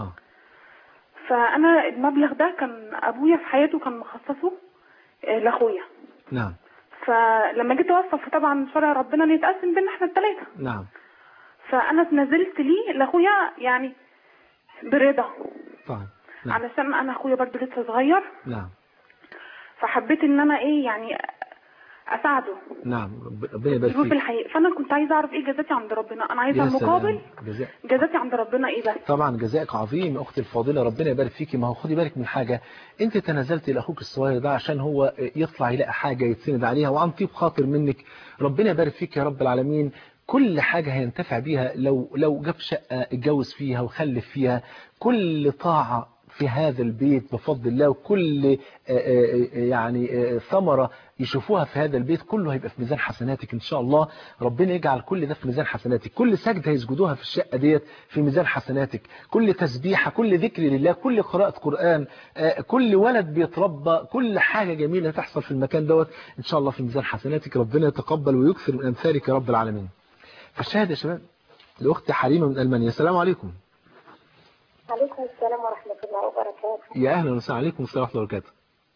Speaker 6: فأنا المبلغ ده كان أبويا في حياته كان مخصصه لأخويا.
Speaker 2: نعم.
Speaker 6: فلما جيت أوصل، فطبعا شرع ربنا إن يتقسم بينا إحنا الثلاثة.
Speaker 2: نعم.
Speaker 6: فأنا نزلت ليه لأخويا يعني برضا.
Speaker 2: طيب.
Speaker 6: نعم. علشان أنا أخويا برضه لسه صغير.
Speaker 2: نعم.
Speaker 6: فحبيت إن أنا إيه يعني أساعده.
Speaker 2: نعم. ربنا يبارك فيك.
Speaker 6: في الحقيقة، فأنا كنت عايزة أعرف إيه جزاتي عند ربنا. أنا عايزة المقابل. جزاتي عند ربنا إيه بس؟
Speaker 2: طبعا جزائك عظيم يا أختي الفاضلة، ربنا يبارك فيكي. ما هو خدي بالك من حاجة، أنت تنازلتي لأخوك الصغير ده عشان هو يطلع يلاقي حاجة يتسند عليها، وعن طيب خاطر منك. ربنا يبارك فيك يا رب العالمين. كل حاجة هينتفع بيها، لو جاب شقة اتجوز فيها وخلف فيها، كل طاعة في هذا البيت بفضل الله، وكل يعني ثمرة يشوفوها في هذا البيت كله هيبقى في ميزان حسناتك إن شاء الله. ربنا يجعل كل ده في ميزان حسناتك، كل سجدة هيسجدوها في الشقة ديت في ميزان حسناتك، كل تسبيحة، كل ذكر لله، كل قراءة قرآن، كل ولد بيتربى، كل حاجة جميلة تحصل في المكان دوت إن شاء الله في ميزان حسناتك. ربنا يتقبل ويكثر من أمثالك يا رب العالمين. فالشاهد يا شباب لأختي حليمة من ألمانيا. السلام عليكم.
Speaker 7: عليكم السلام ورحمة الله وبركاته.
Speaker 2: يا أهلا وسهلا. عليكم السلام ورحمة الله وبركاته.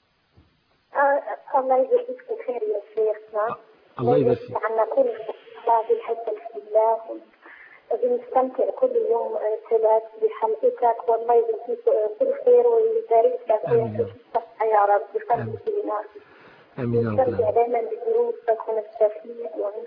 Speaker 7: الله يجزيك بالخير يا شيخنا.
Speaker 2: الله يبارك فيك.
Speaker 7: عنا كل الله بالحب في الله، بنستمتع كل يوم ثلاث بحلقتك، والله يجزيك كل خير ويبارك لك ويعطيك الصحة يا رب بفضل الله.
Speaker 2: آمين يا رب.
Speaker 7: نستمتع دائما بدروسك ونستفيد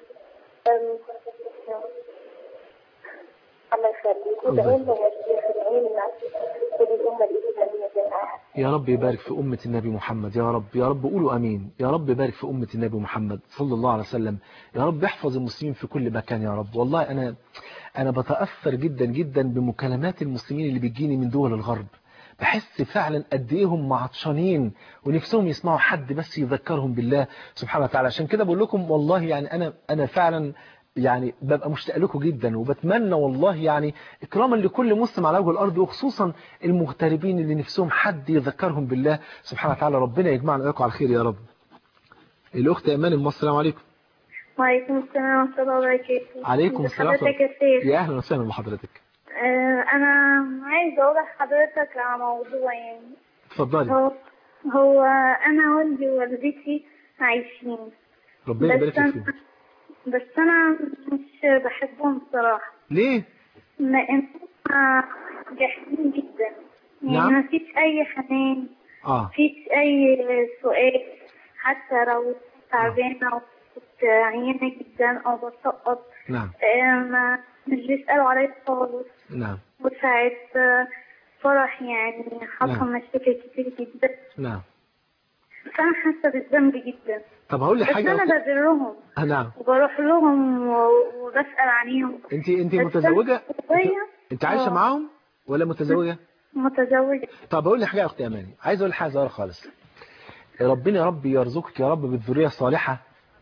Speaker 7: الله يخليك. وادعي لنا يا شيخ، ادعي لنا وللأمة الإسلامية جميعا.
Speaker 2: يا رب يبارك في أمة النبي محمد، يا رب يا رب قولوا أمين. يا رب يبارك في أمة النبي محمد صلى الله عليه وسلم. يا رب يحفظ المسلمين في كل مكان يا رب. والله أنا بتأثر جدا جدا بمكالمات المسلمين اللي بيجيني من دول الغرب، بحس فعلا قد ايه هم عطشانين ونفسهم يسمعوا حد بس يذكرهم بالله سبحانه وتعالى. عشان كده بقول لكم والله يعني أنا فعلا يعني ببقى مشتاق لكم جدا، وبتمنى والله يعني إكراما لكل مسلم على وجه الأرض، وخصوصا المغتربين اللي نفسهم حد يذكرهم بالله سبحانه وتعالى. ربنا يجمعنا وياكم على الخير يا رب. الأخت إيمان من مصر. السلام عليكم.
Speaker 3: وعليكم السلام ورحمة الله وبركاته.
Speaker 2: عليكم السلام.
Speaker 3: حضرتك يا شيخ.
Speaker 2: يا أهلا وسهلا بحضرتك.
Speaker 3: أنا عايزة أقول لحضرتك على موضوع يعني.
Speaker 2: اتفضلي.
Speaker 3: هو أنا والدي ووالدتي عايشين،
Speaker 2: ربنا يبارك فيهم.
Speaker 3: بس أنا مش بحبهم صراحة.
Speaker 2: ليه؟
Speaker 3: لأن جاحدين جدا، يعني
Speaker 2: نعم.
Speaker 3: مفيش أي حنان، مفيش أي سؤال، حتى لو تعبانة وكنت عيانة جدا أو بسقط.
Speaker 2: نعم.
Speaker 3: مش بيسألوا عليا خالص.
Speaker 2: نعم.
Speaker 3: وساعة فرح يعني حصل مشاكل كتير جدا.
Speaker 2: نعم.
Speaker 3: فأنا حاسة بالذنب جدا.
Speaker 2: طب هقول لك حاجة.
Speaker 3: بس أنا بزورهم.
Speaker 2: نعم.
Speaker 3: وبروح لهم وبسأل عليهم.
Speaker 2: انت متزوجة؟ انت عايشة معاهم ولا متزوجة؟
Speaker 3: متزوجة.
Speaker 2: طب هقول لك حاجة يا أختي أماني، عايز أقول حاجة صغيرة خالص. ربنا يا رب يرزقك يا رب بالذرية الصالحة،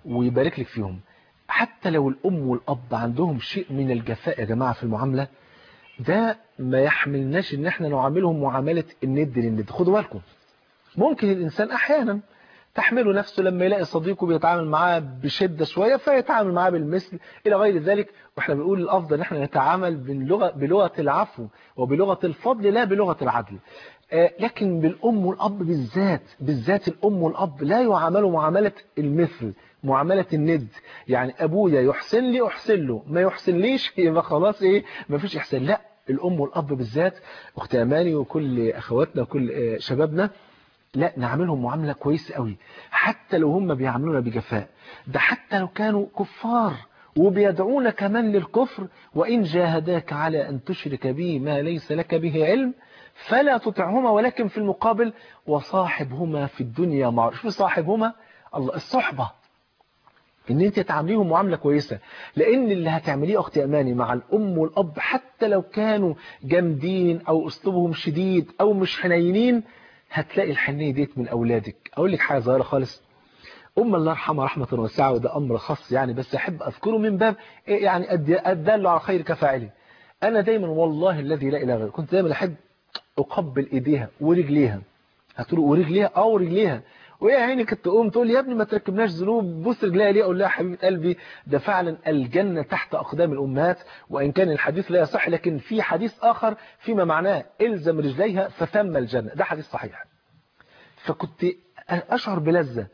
Speaker 2: ويبارك لك فيهم. حتى لو الأم والأب عندهم شيء من الجفاء يا جماعة في المعاملة، ده ما يحملناش ان احنا نعاملهم معاملة الند للند. خدوا بالكم، ممكن الإنسان أحيانا تحمله نفسه لما يلاقي صديقه بيتعامل معاه بشدة شوية فيتعامل معاه بالمثل إلى غير ذلك. وإحنا بنقول الأفضل ان احنا نتعامل بلغة العفو وبلغة الفضل لا بلغة العدل. لكن بالأم والأب بالذات الأم والأب لا يعاملوا معاملة المثل، معاملة الند. يعني أبويا يحسن لي أحسن له، ما يحسن ليش يبقى خلاص إيه، ما فيش إحسان. لا، الأم والأب بالذات، أختي أماني وكل أخواتنا وكل شبابنا، لا نعملهم معاملة كويسة قوي حتى لو هم بيعاملونا بجفاء. ده حتى لو كانوا كفار وبيدعون كمان للكفر، وإن جاهداك على أن تشرك به ما ليس لك به علم فلا تطعهما، ولكن في المقابل وصاحبهما في الدنيا معروف. شوف صاحبهما، الله، الصحبة، ان انت تعامليهم معاملة كويسة. لان اللي هتعمليه اختي اماني مع الام والاب حتى لو كانوا جامدين او اسلوبهم شديد او مش حنينين، هتلاقي الحنية ديت من اولادك. اقول لك حاجة صغيرة خالص، الله يرحمها رحمة واسعة، وده امر خاص يعني بس احب اذكره من باب يعني الدال على خير كفاعله. انا دايما والله الذي لا اله غيره كنت دايما احب اقبل ايديها ورجليها. هتقولوا ورجليها او رجليها، ويا عيني كنت تقوم تقول يا ابني ما تركبناش ذنوب، بص رجليها ليه؟ اقول لها حبيبه قلبي ده فعلا الجنه تحت اقدام الامهات، وان كان الحديث لا يصح لكن في حديث اخر فيما معناه الزم رجليها فثم الجنه، ده حديث صحيح. فكنت اشعر بلذه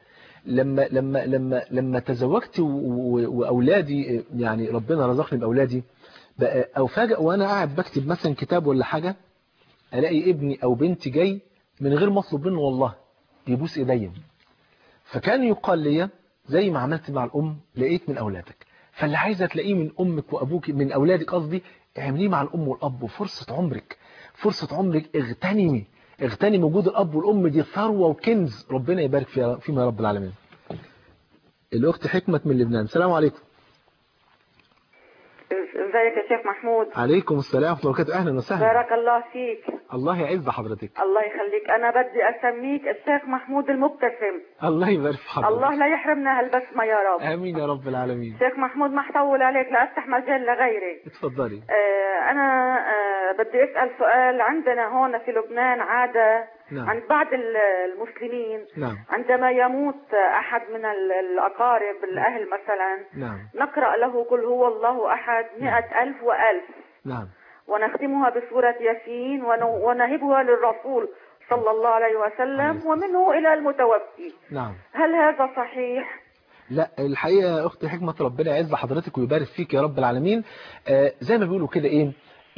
Speaker 2: لما تزوجت واولادي، يعني ربنا رزقني باولادي بقى، او فجأة وانا قاعد بكتب مثلا كتاب ولا حاجه، الاقي ابني او بنتي جاي من غير ما اطلب منه والله بيبوس ايديا. فكان يقال لي زي ما عملت مع الام لقيت من اولادك، فاللي عايزه تلاقيه من امك وابوك، من اولادك قصدي، اعمليه مع الام والاب. وفرصه عمرك، فرصه عمرك، اغتنمي وجود الاب والام، دي ثروه وكنز ربنا يبارك فيما يا رب العالمين. الاخت حكمه من لبنان، السلام عليكم.
Speaker 8: ازيك يا شيخ محمود؟
Speaker 2: عليكم السلام ورحمه الله وبركاته، اهلا وسهلا.
Speaker 8: بارك الله فيك.
Speaker 2: الله يعز حضرتك.
Speaker 8: الله يخليك. انا بدي اسميك الشيخ محمود المبتسم.
Speaker 2: الله يبارك في حضرتك.
Speaker 8: الله لا يحرمنا هالبسمه يا رب.
Speaker 2: امين يا رب العالمين.
Speaker 8: شيخ محمود ما حطول عليك لافتح مجال لغيري.
Speaker 2: اتفضلي.
Speaker 8: انا بدي اسال سؤال. عندنا هون في لبنان عاده،
Speaker 2: نعم،
Speaker 8: عند بعض المسلمين،
Speaker 2: نعم،
Speaker 8: عندما يموت احد من الاقارب الاهل مثلا،
Speaker 2: نعم،
Speaker 8: نقرا له قل هو الله احد 100,000 و1000،
Speaker 2: نعم،
Speaker 8: ونختمها بسورة ياسين ونهبها للرسول صلى الله عليه وسلم ومنه إلى المتوفي.
Speaker 2: نعم.
Speaker 8: هل هذا صحيح؟
Speaker 2: لا الحقيقة يا أختي حكمة ربنا يعز حضرتك ويبارك فيك يا رب العالمين. زي ما بيقولوا كده إيه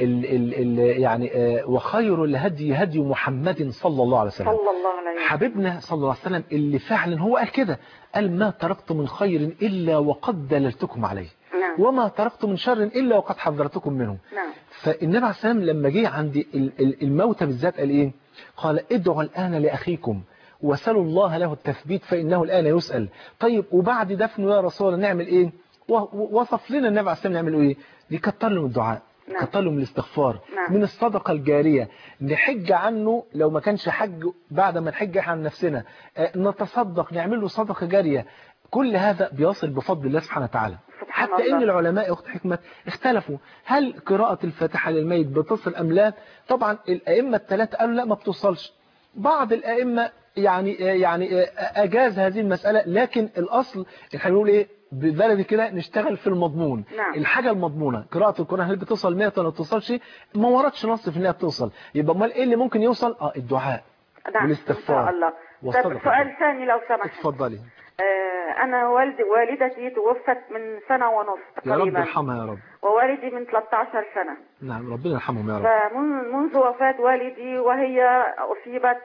Speaker 2: يعني وخير الهدي هدي محمد صلى الله عليه وسلم.
Speaker 8: صلى الله عليه وسلم.
Speaker 2: حبيبنا صلى الله عليه وسلم اللي فعلا هو قال كده، قال ما تركت من خير إلا وقد دللتكم عليه.
Speaker 8: نعم.
Speaker 2: وما تركت من شر إلا وقد حذرتكم منه.
Speaker 8: نعم.
Speaker 2: فالنبي عليه السلام لما جه عند الموتى بالذات قال إيه؟ قال ادعوا الآن لأخيكم وسلوا الله له التثبيت فإنه الآن يسأل. طيب وبعد دفنه يا رسول الله نعمل إيه؟ وصف لنا النبي عليه السلام نعمل إيه؟ نكتر له من الدعاء،
Speaker 8: نعم.
Speaker 2: نكتر له من الاستغفار،
Speaker 8: نعم.
Speaker 2: من الصدقة الجارية، نحج عنه لو ما كانش حج بعد ما نحج عن نفسنا، نتصدق، نعمل له صدقة جارية. كل هذا بيصل بفضل الله سبحانه وتعالى. حتى إن العلماء أخت حكمة اختلفوا هل قراءة الفاتحة للميت بتصل أم لا. طبعا الأئمة الثلاثة قالوا لا ما بتوصلش. بعض الأئمة يعني أجاز هذه المسألة، لكن الأصل احنا بنقول إيه ببلدي كده نشتغل في المضمون.
Speaker 8: نعم.
Speaker 2: الحاجة المضمونة قراءة القرآن هل بتصل 100 ولا بتوصلش؟ ما وردش نص في انها بتوصل. يبقى امال ايه اللي ممكن يوصل؟ الدعاء.
Speaker 8: نعم.
Speaker 2: والاستغفار.
Speaker 8: ان شاء الله. سؤال ثاني لو سمحت.
Speaker 2: اتفضلي.
Speaker 8: أنا والدتي توفت من سنة ونص تقريبا.
Speaker 2: يا رب ارحمها يا رب.
Speaker 8: ووالدي من 13 سنة.
Speaker 2: نعم ربنا يرحمهم يا رب.
Speaker 8: فمنذ وفاة والدي وهي أصيبت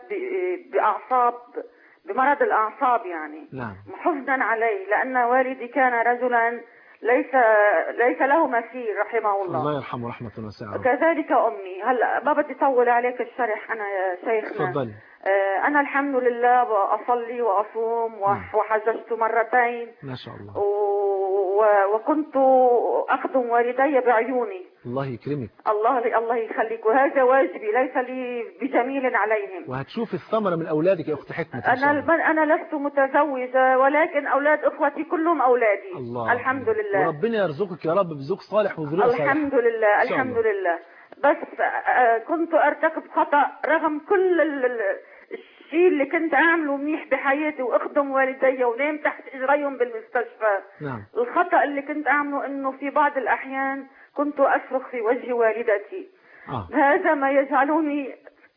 Speaker 8: بمرض الأعصاب يعني.
Speaker 2: نعم.
Speaker 8: حزنا علي لأن والدي كان رجلا ليس له مثيل رحمه الله.
Speaker 2: الله يرحمه رحمة واسعة.
Speaker 8: كذلك أمي. هلا ما بدي أطول عليك الشرح أنا يا شيخنا.
Speaker 2: تفضلي.
Speaker 8: أنا الحمد لله أصلي وأصوم وحججت مرتين.
Speaker 2: ما شاء الله.
Speaker 8: وكنت أخدم والدي بعيوني.
Speaker 2: الله يكرمك.
Speaker 8: الله يخليك، وهذا واجبي ليس لي بجميل عليهم.
Speaker 2: وهتشوف الثمرة من أولادك يا أخت حكمة.
Speaker 8: أنا لست متزوجة، ولكن أولاد إخوتي كلهم أولادي.
Speaker 2: الله.
Speaker 8: الحمد لله.
Speaker 2: وربنا يرزقك يا رب بزوج صالح وذرية صالحة.
Speaker 8: الحمد لله الحمد لله. بس كنت أرتكب خطأ رغم كل الشيء اللي كنت أعمله منيح بحياتي وأخدم والدي ونام تحت إجريهم بالمستشفى.
Speaker 2: نعم.
Speaker 8: الخطأ اللي كنت أعمله إنه في بعض الأحيان كنت أصرخ في وجه والدتي. هذا ما يجعلني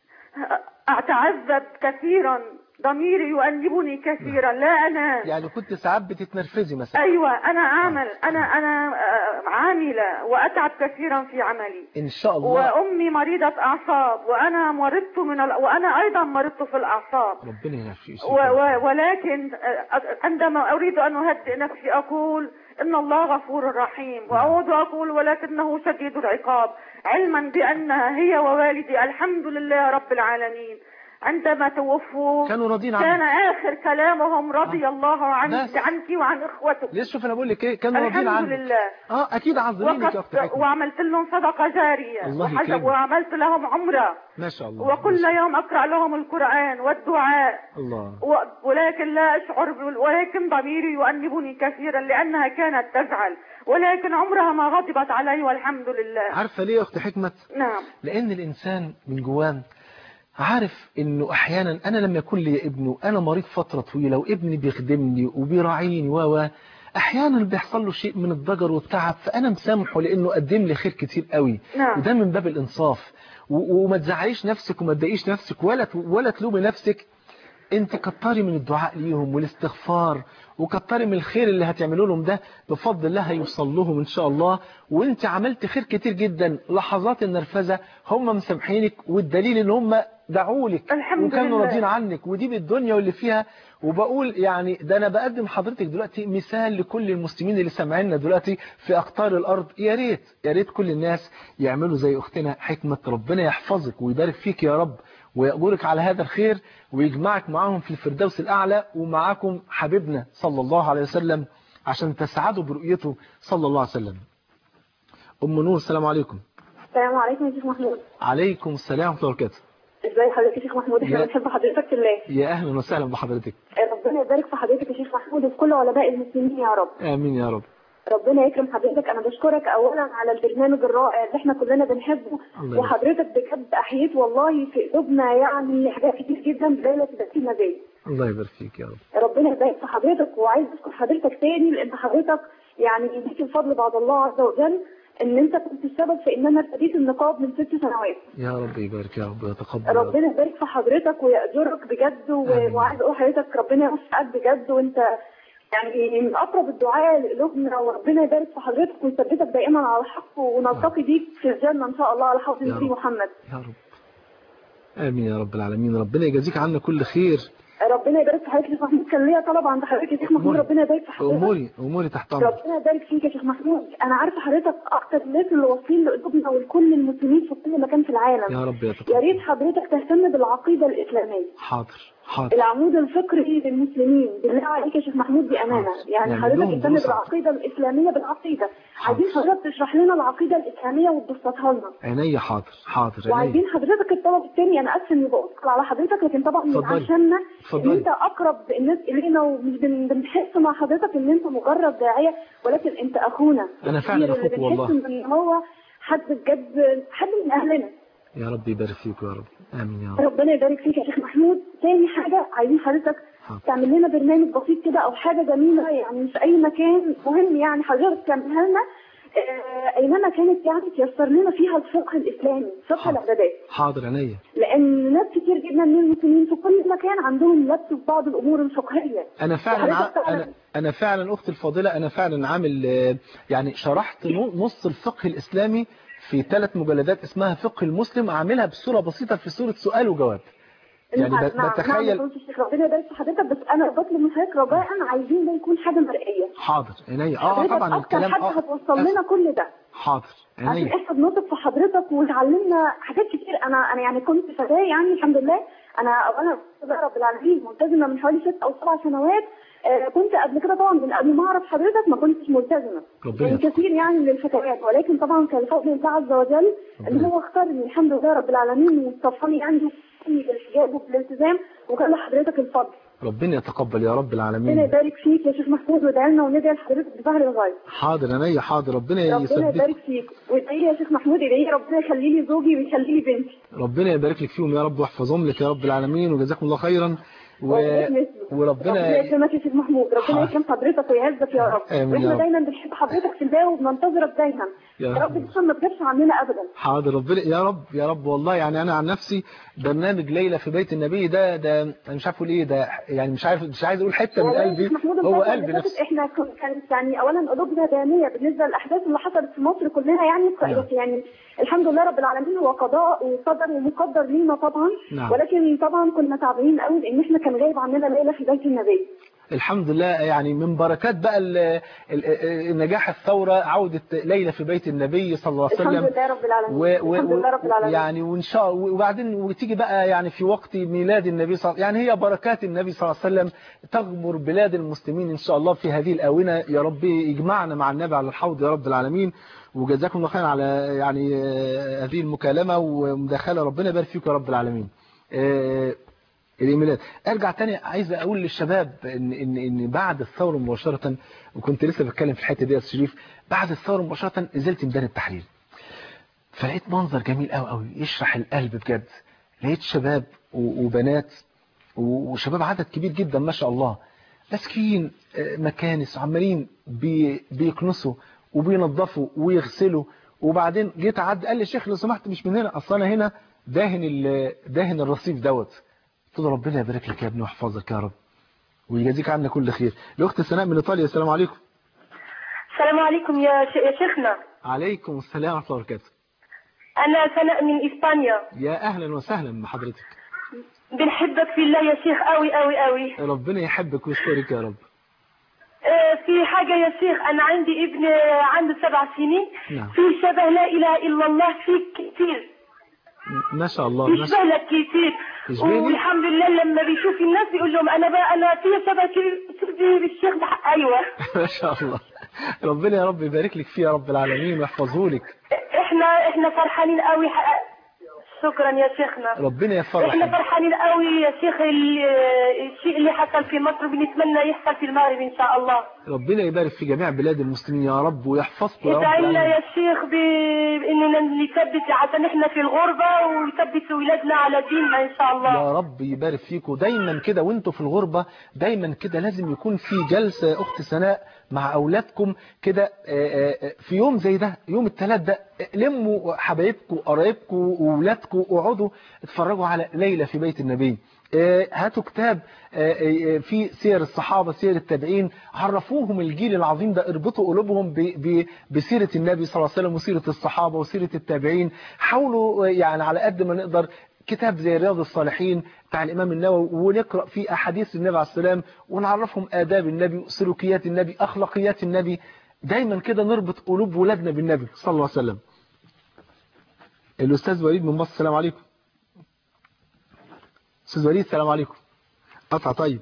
Speaker 8: أتعذب كثيرا، ضميري يؤنبني كثيرا، لا أنام.
Speaker 2: يعني كنت ساعات بتتنرفزي مثلا؟
Speaker 8: أيوة، أنا أعمل أنا عاملة وأتعب كثيرا في عملي
Speaker 2: إن شاء الله.
Speaker 8: وأمي مريضة أعصاب، وأنا مرضت وأنا أيضا مرضت في الأعصاب.
Speaker 2: ربنا يعافيك.
Speaker 8: ولكن عندما أريد أن أهدئ نفسي أقول إن الله غفور رحيم، وأعود أقول ولكنه شديد العقاب، علما بأنها هي ووالدي الحمد لله رب العالمين عندما توفوا
Speaker 2: كانوا راضين
Speaker 8: عنك. كان آخر كلامهم رضي الله عنك وعن إخوتك.
Speaker 2: ليش؟ شوف أنا بقول لك إيه، كانوا راضين عنك.
Speaker 8: الحمد لله.
Speaker 2: أكيد عذرينك يا أخت حكمة.
Speaker 8: وعملت لهم صدقة جارية وعملت لهم عمرة
Speaker 2: ما شاء الله،
Speaker 8: وكل يوم أقرأ لهم القرآن والدعاء.
Speaker 2: الله.
Speaker 8: ولكن لا أشعر ولكن ضميري يؤنبني كثيرا لأنها كانت تزعل، ولكن عمرها ما غضبت علي والحمد لله.
Speaker 2: عارفة ليه يا أخت حكمة؟
Speaker 8: نعم.
Speaker 2: لأن الإنسان من جواه عارف إنه أحيانا أنا لما يكون لي ابنه أنا مريض فترة طويلة وابني بيخدمني وبيراعيني أحيانا بيحصل له شيء من الضجر والتعب، فأنا مسامحه لأنه قدم لي خير كتير قوي.
Speaker 8: نعم.
Speaker 2: وده من باب الإنصاف. وما تزعليش نفسك وما تضايقيش نفسك ولا تلومي نفسك. انت كتري من الدعاء ليهم والاستغفار، وكتري من الخير اللي هتعملوا لهم، ده بفضل الله هيوصل لهم ان شاء الله. وانت عملت خير كتير جدا. لحظات النرفزة هم مسامحينك، والدليل ان هم دعوا لك وكانوا راضين عنك، ودي بالدنيا واللي فيها. وبقول يعني ده انا بقدم حضرتك دلوقتي مثال لكل المسلمين اللي سامعيننا دلوقتي في اقطار الارض. يا ريت كل الناس يعملوا زي اختنا حكمة. ربنا يحفظك ويبارك فيك يا رب ويأجرك على هذا الخير ويجمعك معهم في الفردوس الأعلى، ومعاكم حبيبنا صلى الله عليه وسلم عشان تسعدوا برؤيته صلى الله عليه وسلم. أم نور، السلام عليكم.
Speaker 5: السلام عليكم يا شيخ محمود.
Speaker 2: عليكم السلام ورحمة الله وبركاته.
Speaker 5: ازاي حضرتك يا شيخ محمود؟ احنا بنحب حضرتك في الله.
Speaker 2: يا أهلا وسهلا بحضرتك.
Speaker 5: ربنا يبارك في حضرتك يا شيخ محمود وفي كل علماء المسلمين يا رب.
Speaker 2: آمين يا رب.
Speaker 5: ربنا يكرم حضرتك. انا بشكرك اولا على البرنامج الرائع اللي احنا كلنا بنحبه، وحضرتك بجد احييت والله في قلوبنا يعني حاجات كتير جدا لا تبقى مزاج.
Speaker 2: الله يبارك فيك يا رب.
Speaker 5: ربنا يبارك في حضرتك. وعايز اشكر حضرتك تاني لان حضرتك يعني ليك الفضل بعد الله عز وجل ان انت كنت السبب في ان انا ابتديت النقاب من 6 سنوات.
Speaker 2: يا رب يبارك يا رب ويتقبل.
Speaker 5: ربنا يبارك في حضرتك ويأجرك بجد. وعايز اقول لحضرتك ربنا يوفقك بجد، وانت يعني من اقرب الدعاء لقلوبنا، وربنا يبارك في حضرتك ويثبتك دائما على الحق، ونلتقي بيك في الجنه ان شاء الله على حوض النبي محمد.
Speaker 2: يا رب. امين يا رب العالمين. ربنا يجازيك عنا كل خير.
Speaker 5: ربنا يبارك في حضرتك يا شيخ محمود. كان ليا طلب عند حضرتك يا شيخ محمود. ربنا يبارك في حضرتك.
Speaker 2: اموري تحت امرك.
Speaker 5: ربنا يبارك فيك يا شيخ محمود. انا عارفه حضرتك اكتر الناس اللي واصلين لقلوبنا ولكل المسلمين في كل مكان في العالم.
Speaker 2: يا رب يتقبل.
Speaker 5: يا ريت حضرتك تهتم بالعقيده الاسلاميه.
Speaker 2: حاضر.
Speaker 5: العمود الفقري للمسلمين بالله عليك يا شيخ محمود بأمانة. يعني حضرتك اهتم بالعقيدة الإسلامية بالعقيدة. عايزين حضرتك تشرح لنا العقيدة الإسلامية وتبسطها لنا.
Speaker 2: عينيا. حاضر.
Speaker 5: وعايزين حضرتك الطلب الثاني، أنا آسفة إني بقول على حضرتك لكن طبعا عشاننا إن أنت أقرب الناس إلينا، ومش بنحس مع حضرتك إن أنت مجرد داعية، ولكن أنت أخونا.
Speaker 2: أنا فعلا أخوك والله.
Speaker 5: بنحس إن هو حد بجد، حد من أهلنا.
Speaker 2: يا رب يبارك فيك يا رب. آمين يا رب.
Speaker 5: ربنا يبارك فيك يا شيخ محمود. تاني حاجة عايزين حضرتك تعمل لنا برنامج بسيط كده أو حاجة جميلة يعني في أي مكان مهم، يعني حضرتك تعملها لنا أينما كانت، يعني تيسر لنا فيها الفقه الإسلامي، فقه العبادات.
Speaker 2: حاضر عينيا.
Speaker 5: لأن ناس كتير جدا من المسلمين في كل مكان عندهم لبس في بعض الأمور الفقهية.
Speaker 2: أنا فعلا أختي الفاضلة، أنا فعلا عامل يعني شرحت نص الفقه الإسلامي في 3 مجلدات اسمها فقه المسلم، عاملها بصورة بسيطة في صورة سؤال وجواب. يعني بتخيل.
Speaker 5: ربنا يبارك في حضرتك. بس انا بطلب من حضرتك رجاء عايزين ده يكون حاجه مرئيه.
Speaker 2: حاضر عينيا. طبعا
Speaker 5: الكلام حد هتوصل لنا كل ده.
Speaker 2: حاضر عينيا.
Speaker 5: عشان احنا بنثق في حضرتك وتعلمنا حاجات كتير. انا يعني كنت فتاه يعني الحمد لله. انا اولا رب العالمين ملتزمه من حوالي 6 أو 7 سنوات، كنت قبل كده طبعا من قبل ما اعرف حضرتك ما كنتش ملتزمه يعني كثير يعني من الفتوات، ولكن طبعا كان فضل الله عز وجل ان هو اختارني الحمد لله رب العالمين واصطفاني يعني بالحجاب وبالالتزام، وكان لحضرتك الفضل.
Speaker 2: ربنا يتقبل يا رب العالمين.
Speaker 5: ربنا يبارك فيك يا شيخ محمود، وادعي لنا وندعي لحضرتك بفهر الغايب.
Speaker 2: حاضر عينيا حاضر. ربنا يثبتك.
Speaker 5: ربنا يبارك فيك، وادعي لي يا شيخ محمود، ادعي لي ربنا يخلي لي زوجي ويخلي لي بنتي.
Speaker 2: ربنا يبارك لك فيهم يا رب ويحفظهم لك يا رب العالمين، وجزاكم الله خيرا. وربنا
Speaker 5: يكرمك يا شيخ محمود، ربنا يكرم حضرتك ويعزك يا رب. واحنا دايما بنحب حضرتك في الباقي وبننتظرك دايما يا رب، تكون ما تجيبش عننا ابدا.
Speaker 2: حاضر ربنا يا رب يا رب. والله يعني انا عن نفسي برنامج ليلى في بيت النبي ده انا مش عارف اقول ايه، ده يعني مش عايز اقول حته من قلبي، هو قلبي نفسه.
Speaker 5: احنا كانت يعني اولا قلوبنا داميه بالنسبه للاحداث اللي حصلت في مصر كلها يعني الحمد لله رب العالمين، هو قضاء وقدر ومقدر لينا طبعا. ولكن طبعا كنا تعبانين قوي لان احنا كان غايب عننا ليلى في بيت النبي.
Speaker 2: الحمد لله يعني من بركات بقى نجاح الثورة عودة ليلى في بيت النبي صلى الله عليه وسلم.
Speaker 5: الحمد لله رب العالمين. الحمد لله رب العالمين.
Speaker 2: يعني وإن شاء الله وبعدين وتيجي بقى يعني في وقت ميلاد النبي صلى الله عليه وسلم، يعني هي بركات النبي صلى الله عليه وسلم تغمر بلاد المسلمين إن شاء الله في هذه الآونة. يا رب يجمعنا مع النبي على الحوض يا رب العالمين. وجزاكم الله خير على يعني هذه المكالمة ومداخلة. ربنا يبارك فيكم يا رب العالمين. الإيميلات. ارجع تاني عايز اقول للشباب ان بعد الثوره مباشره، وكنت لسه بتكلم في الحته دي يا شريف، بعد الثوره مباشره نزلت ميدان التحرير، فلقيت منظر جميل قوي قوي يشرح القلب بجد. لقيت شباب وبنات وشباب عدد كبير جدا ما شاء الله ماسكين مكانس عمالين بيكنسوا وبينظفوا ويغسلوا. وبعدين جيت اعدي قال لي شيخ لو سمحت مش من هنا، اصل انا هنا داهن الرصيف دوت. قلت له ربنا يبارك لك يا ابني ويحفظك يا رب ويجازيك عنا كل خير. الاخت سناء من ايطاليا، السلام عليكم.
Speaker 9: السلام عليكم يا شيخنا.
Speaker 2: عليكم السلام ورحمه الله وبركاته.
Speaker 9: انا سناء من اسبانيا.
Speaker 2: يا اهلا وسهلا بحضرتك.
Speaker 9: بنحبك في الله يا شيخ قوي قوي قوي.
Speaker 2: ربنا يحبك ويسترك يا رب.
Speaker 9: في حاجه يا شيخ، انا عندي ابن عنده 7 سنين. نعم. في شبه لا اله الا الله فيك كثير.
Speaker 2: ما شاء الله.
Speaker 9: يشبه لك كثير. والحمد لله لما بيشوف الناس يقول لهم انا في شبه كثير بالشيخ ده. ايوه.
Speaker 2: ما شاء الله. ربنا يا رب يبارك لك فيه يا رب العالمين ويحفظه لك.
Speaker 9: احنا فرحانين قوي. شكرا يا شيخنا.
Speaker 2: ربنا يفرحك.
Speaker 9: احنا فرحانين قوي يا شيخ. الشيء اللي حصل في مصر بنتمنى يحصل في المغرب ان شاء الله.
Speaker 2: ربنا يبارك في جميع بلاد المسلمين يا رب ويحفظكم يا رب.
Speaker 9: ادعي لنا يا شيخ باننا نثبت عشان احنا في الغربه ويثبت ولادنا على ديننا ان شاء الله.
Speaker 2: يا رب يبارك فيكم دايما كده وانتم في الغربه. دايما كده لازم يكون في جلسه يا اخت سناء مع اولادكم كده في يوم زي ده، يوم الثلاث ده، لموا حبايبكم وقرايبكم واولادكم واقعدوا اتفرجوا على ليلى في بيت النبي. هاتوا كتاب في سير الصحابة سير التابعين، عرفوهم الجيل العظيم ده، اربطوا قلوبهم بسيرة النبي صلى الله عليه وسلم وسيرة الصحابة وسيرة التابعين. حاولوا يعني على قد ما نقدر كتاب زي رياض الصالحين بتاع الإمام النووي ونقرأ فيه أحاديث النبي عليه السلام ونعرفهم آداب النبي وسلوكيات النبي أخلاقيات النبي. دايما كده نربط قلوب ولادنا بالنبي صلى الله عليه وسلم. الأستاذ وليد من مصر، السلام عليكم. أستاذ وليد السلام عليكم. قطع. طيب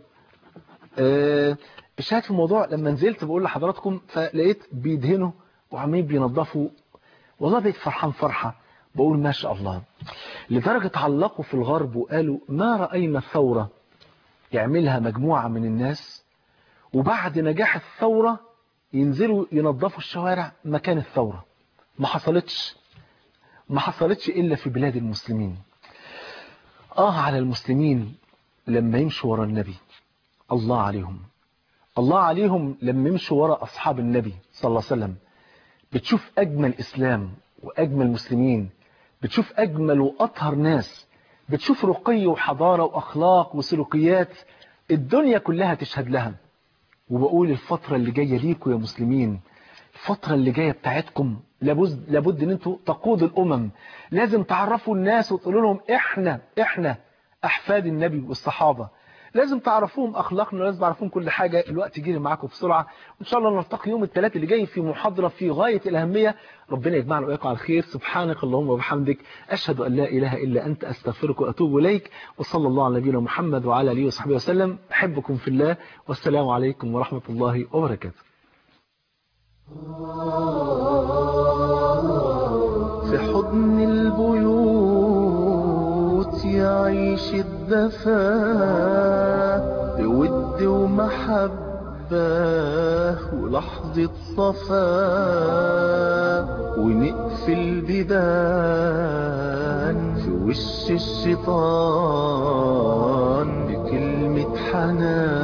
Speaker 2: الشاهد في الموضوع لما نزلت بقول لحضراتكم فلقيت بيدهنوا وعمالين بينظفوا، والله بقيت فرحان فرحة بقول ما شاء الله. لدرجة علقوا في الغرب وقالوا ما رأينا ثورة يعملها مجموعة من الناس وبعد نجاح الثورة ينزلوا ينظفوا الشوارع مكان الثورة. ما حصلتش إلا في بلاد المسلمين. على المسلمين لما يمشوا ورا النبي، الله عليهم لما يمشوا ورا أصحاب النبي صلى الله عليه وسلم. بتشوف أجمل إسلام وأجمل مسلمين، بتشوف أجمل وأطهر ناس، بتشوف رقي وحضارة وأخلاق وسلوكيات الدنيا كلها تشهد لها. وبقول الفترة اللي جاية ليكم يا مسلمين، الفترة اللي جاية بتاعتكم لابد ان انتوا تقودوا الامم. لازم تعرفوا الناس وتقولوا لهم احنا احفاد النبي والصحابة. لازم تعرفوهم أخلاقنا، لازم تعرفوهم كل حاجة. الوقت يجري معاكم بسرعة، وإن شاء الله نلتقي يوم الثلاث اللي جاي في محاضرة في غاية الأهمية. ربنا يجمعنا وإياكم على الخير. سبحانك اللهم وبحمدك، أشهد أن لا إله إلا أنت، أستغفرك وأتوب إليك. وصلى الله على نبينا محمد وعلى آله وصحبه وسلم. أحبكم في الله، والسلام عليكم ورحمة الله وبركاته.
Speaker 1: في حضن البيوت يعيش الدفا بود ومحبة ولحظة صفا، ونقفل بيبان في وش الشيطان بكلمة حنان.